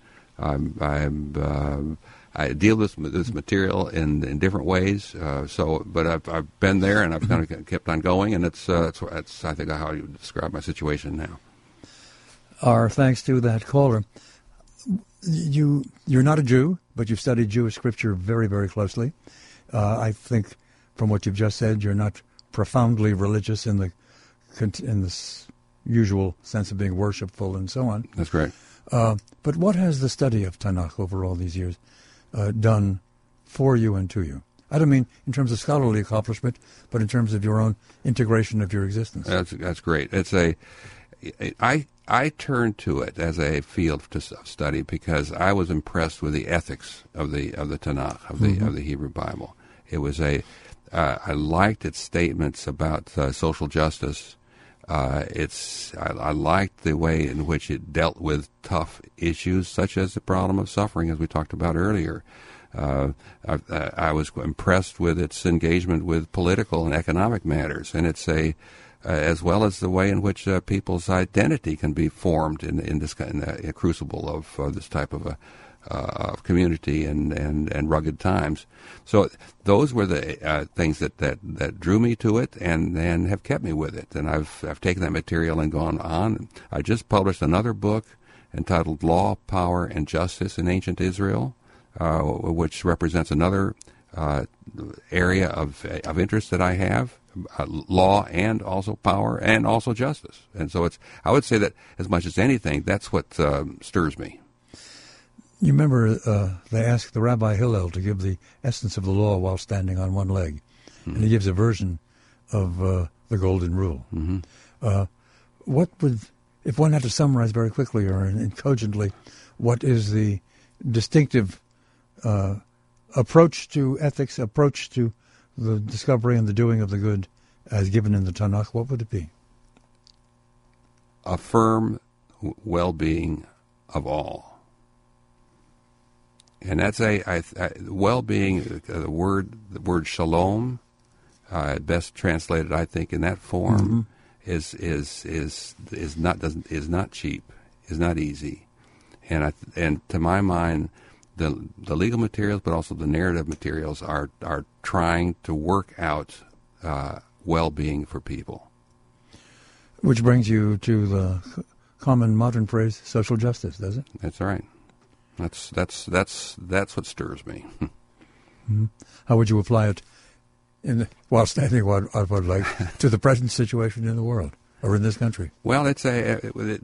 I deal with this material in different ways. But I've been there, and I've kind of kept on going, and that's I think how you would describe my situation now. Our thanks to that caller. You're not a Jew, but you've studied Jewish scripture very, very closely. I think, from what you've just said, you're not profoundly religious in the usual sense of being worshipful and so on. That's correct. But what has the study of Tanakh over all these years done for you and to you? I don't mean in terms of scholarly accomplishment, but in terms of your own integration of your existence. That's great. I turned to it as a field to study because I was impressed with the ethics of the Tanakh, of the Hebrew Bible. It was I liked its statements about social justice. I liked the way in which it dealt with tough issues such as the problem of suffering, as we talked about earlier. I was impressed with its engagement with political and economic matters, and it's as well as the way in which people's identity can be formed in this kind of crucible of this type of community and rugged times. So those were the things that drew me to it and have kept me with it. And I've taken that material and gone on. I just published another book entitled Law, Power, and Justice in Ancient Israel, which represents another area of interest that I have. Law and also power and also justice. And so I would say that as much as anything, that's what stirs me. You remember they asked the Rabbi Hillel to give the essence of the law while standing on one leg. Mm-hmm. And he gives a version of the Golden Rule. Mm-hmm. What would, if one had to summarize very quickly or cogently, what is the distinctive approach to ethics, approach to the discovery and the doing of the good as given in the Tanakh, what would it be? A firm well-being of all. And that's well-being, the word shalom, best translated, I think, in that form, mm-hmm. is not cheap, is not easy. And to my mind, the legal materials, but also the narrative materials, are trying to work out well-being for people. Which brings you to the common modern phrase, social justice, does it? That's right. That's what stirs me. Mm-hmm. How would you apply it while standing to the present situation in the world or in this country? Well, it's I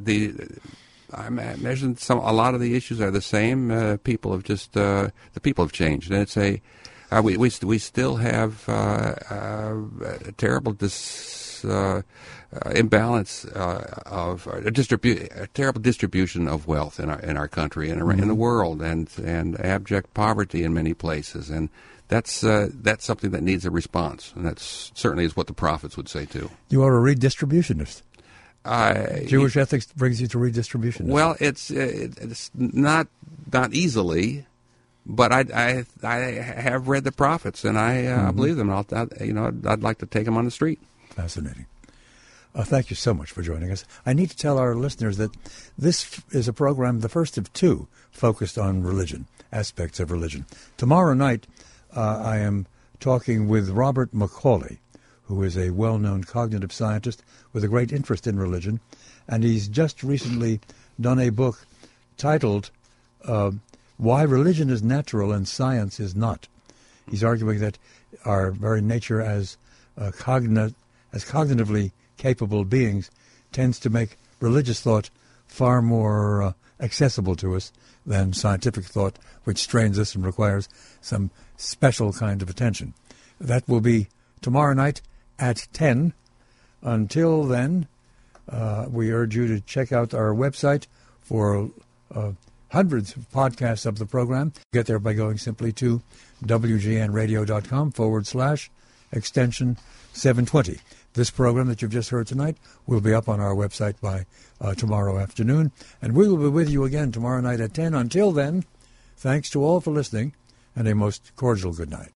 imagine a lot of the issues are the same. People have just the people have changed, and it's we still have a terrible imbalance of a terrible distribution of wealth in our country and in the world, and abject poverty in many places, and that's something that needs a response, and that's certainly is what the prophets would say too. You are a redistributionist. Jewish ethics brings you to redistribution. Well, it's not easily, but I have read the prophets, and I believe them. I'd like to take them on the street. Fascinating. Thank you so much for joining us. I need to tell our listeners that this is a program, the first of two, focused on religion, aspects of religion. Tomorrow night, I am talking with Robert Macaulay, who is a well-known cognitive scientist with a great interest in religion, and he's just recently done a book titled Why Religion is Natural and Science is Not. He's arguing that our very nature as cognitively capable beings tends to make religious thought far more accessible to us than scientific thought, which strains us and requires some special kind of attention. That will be tomorrow night at 10. Until then, we urge you to check out our website for hundreds of podcasts of the program. Get there by going simply to wgnradio.com/extension 720. This program that you've just heard tonight will be up on our website by tomorrow afternoon, and we will be with you again tomorrow night at 10. Until then, thanks to all for listening, and a most cordial good night.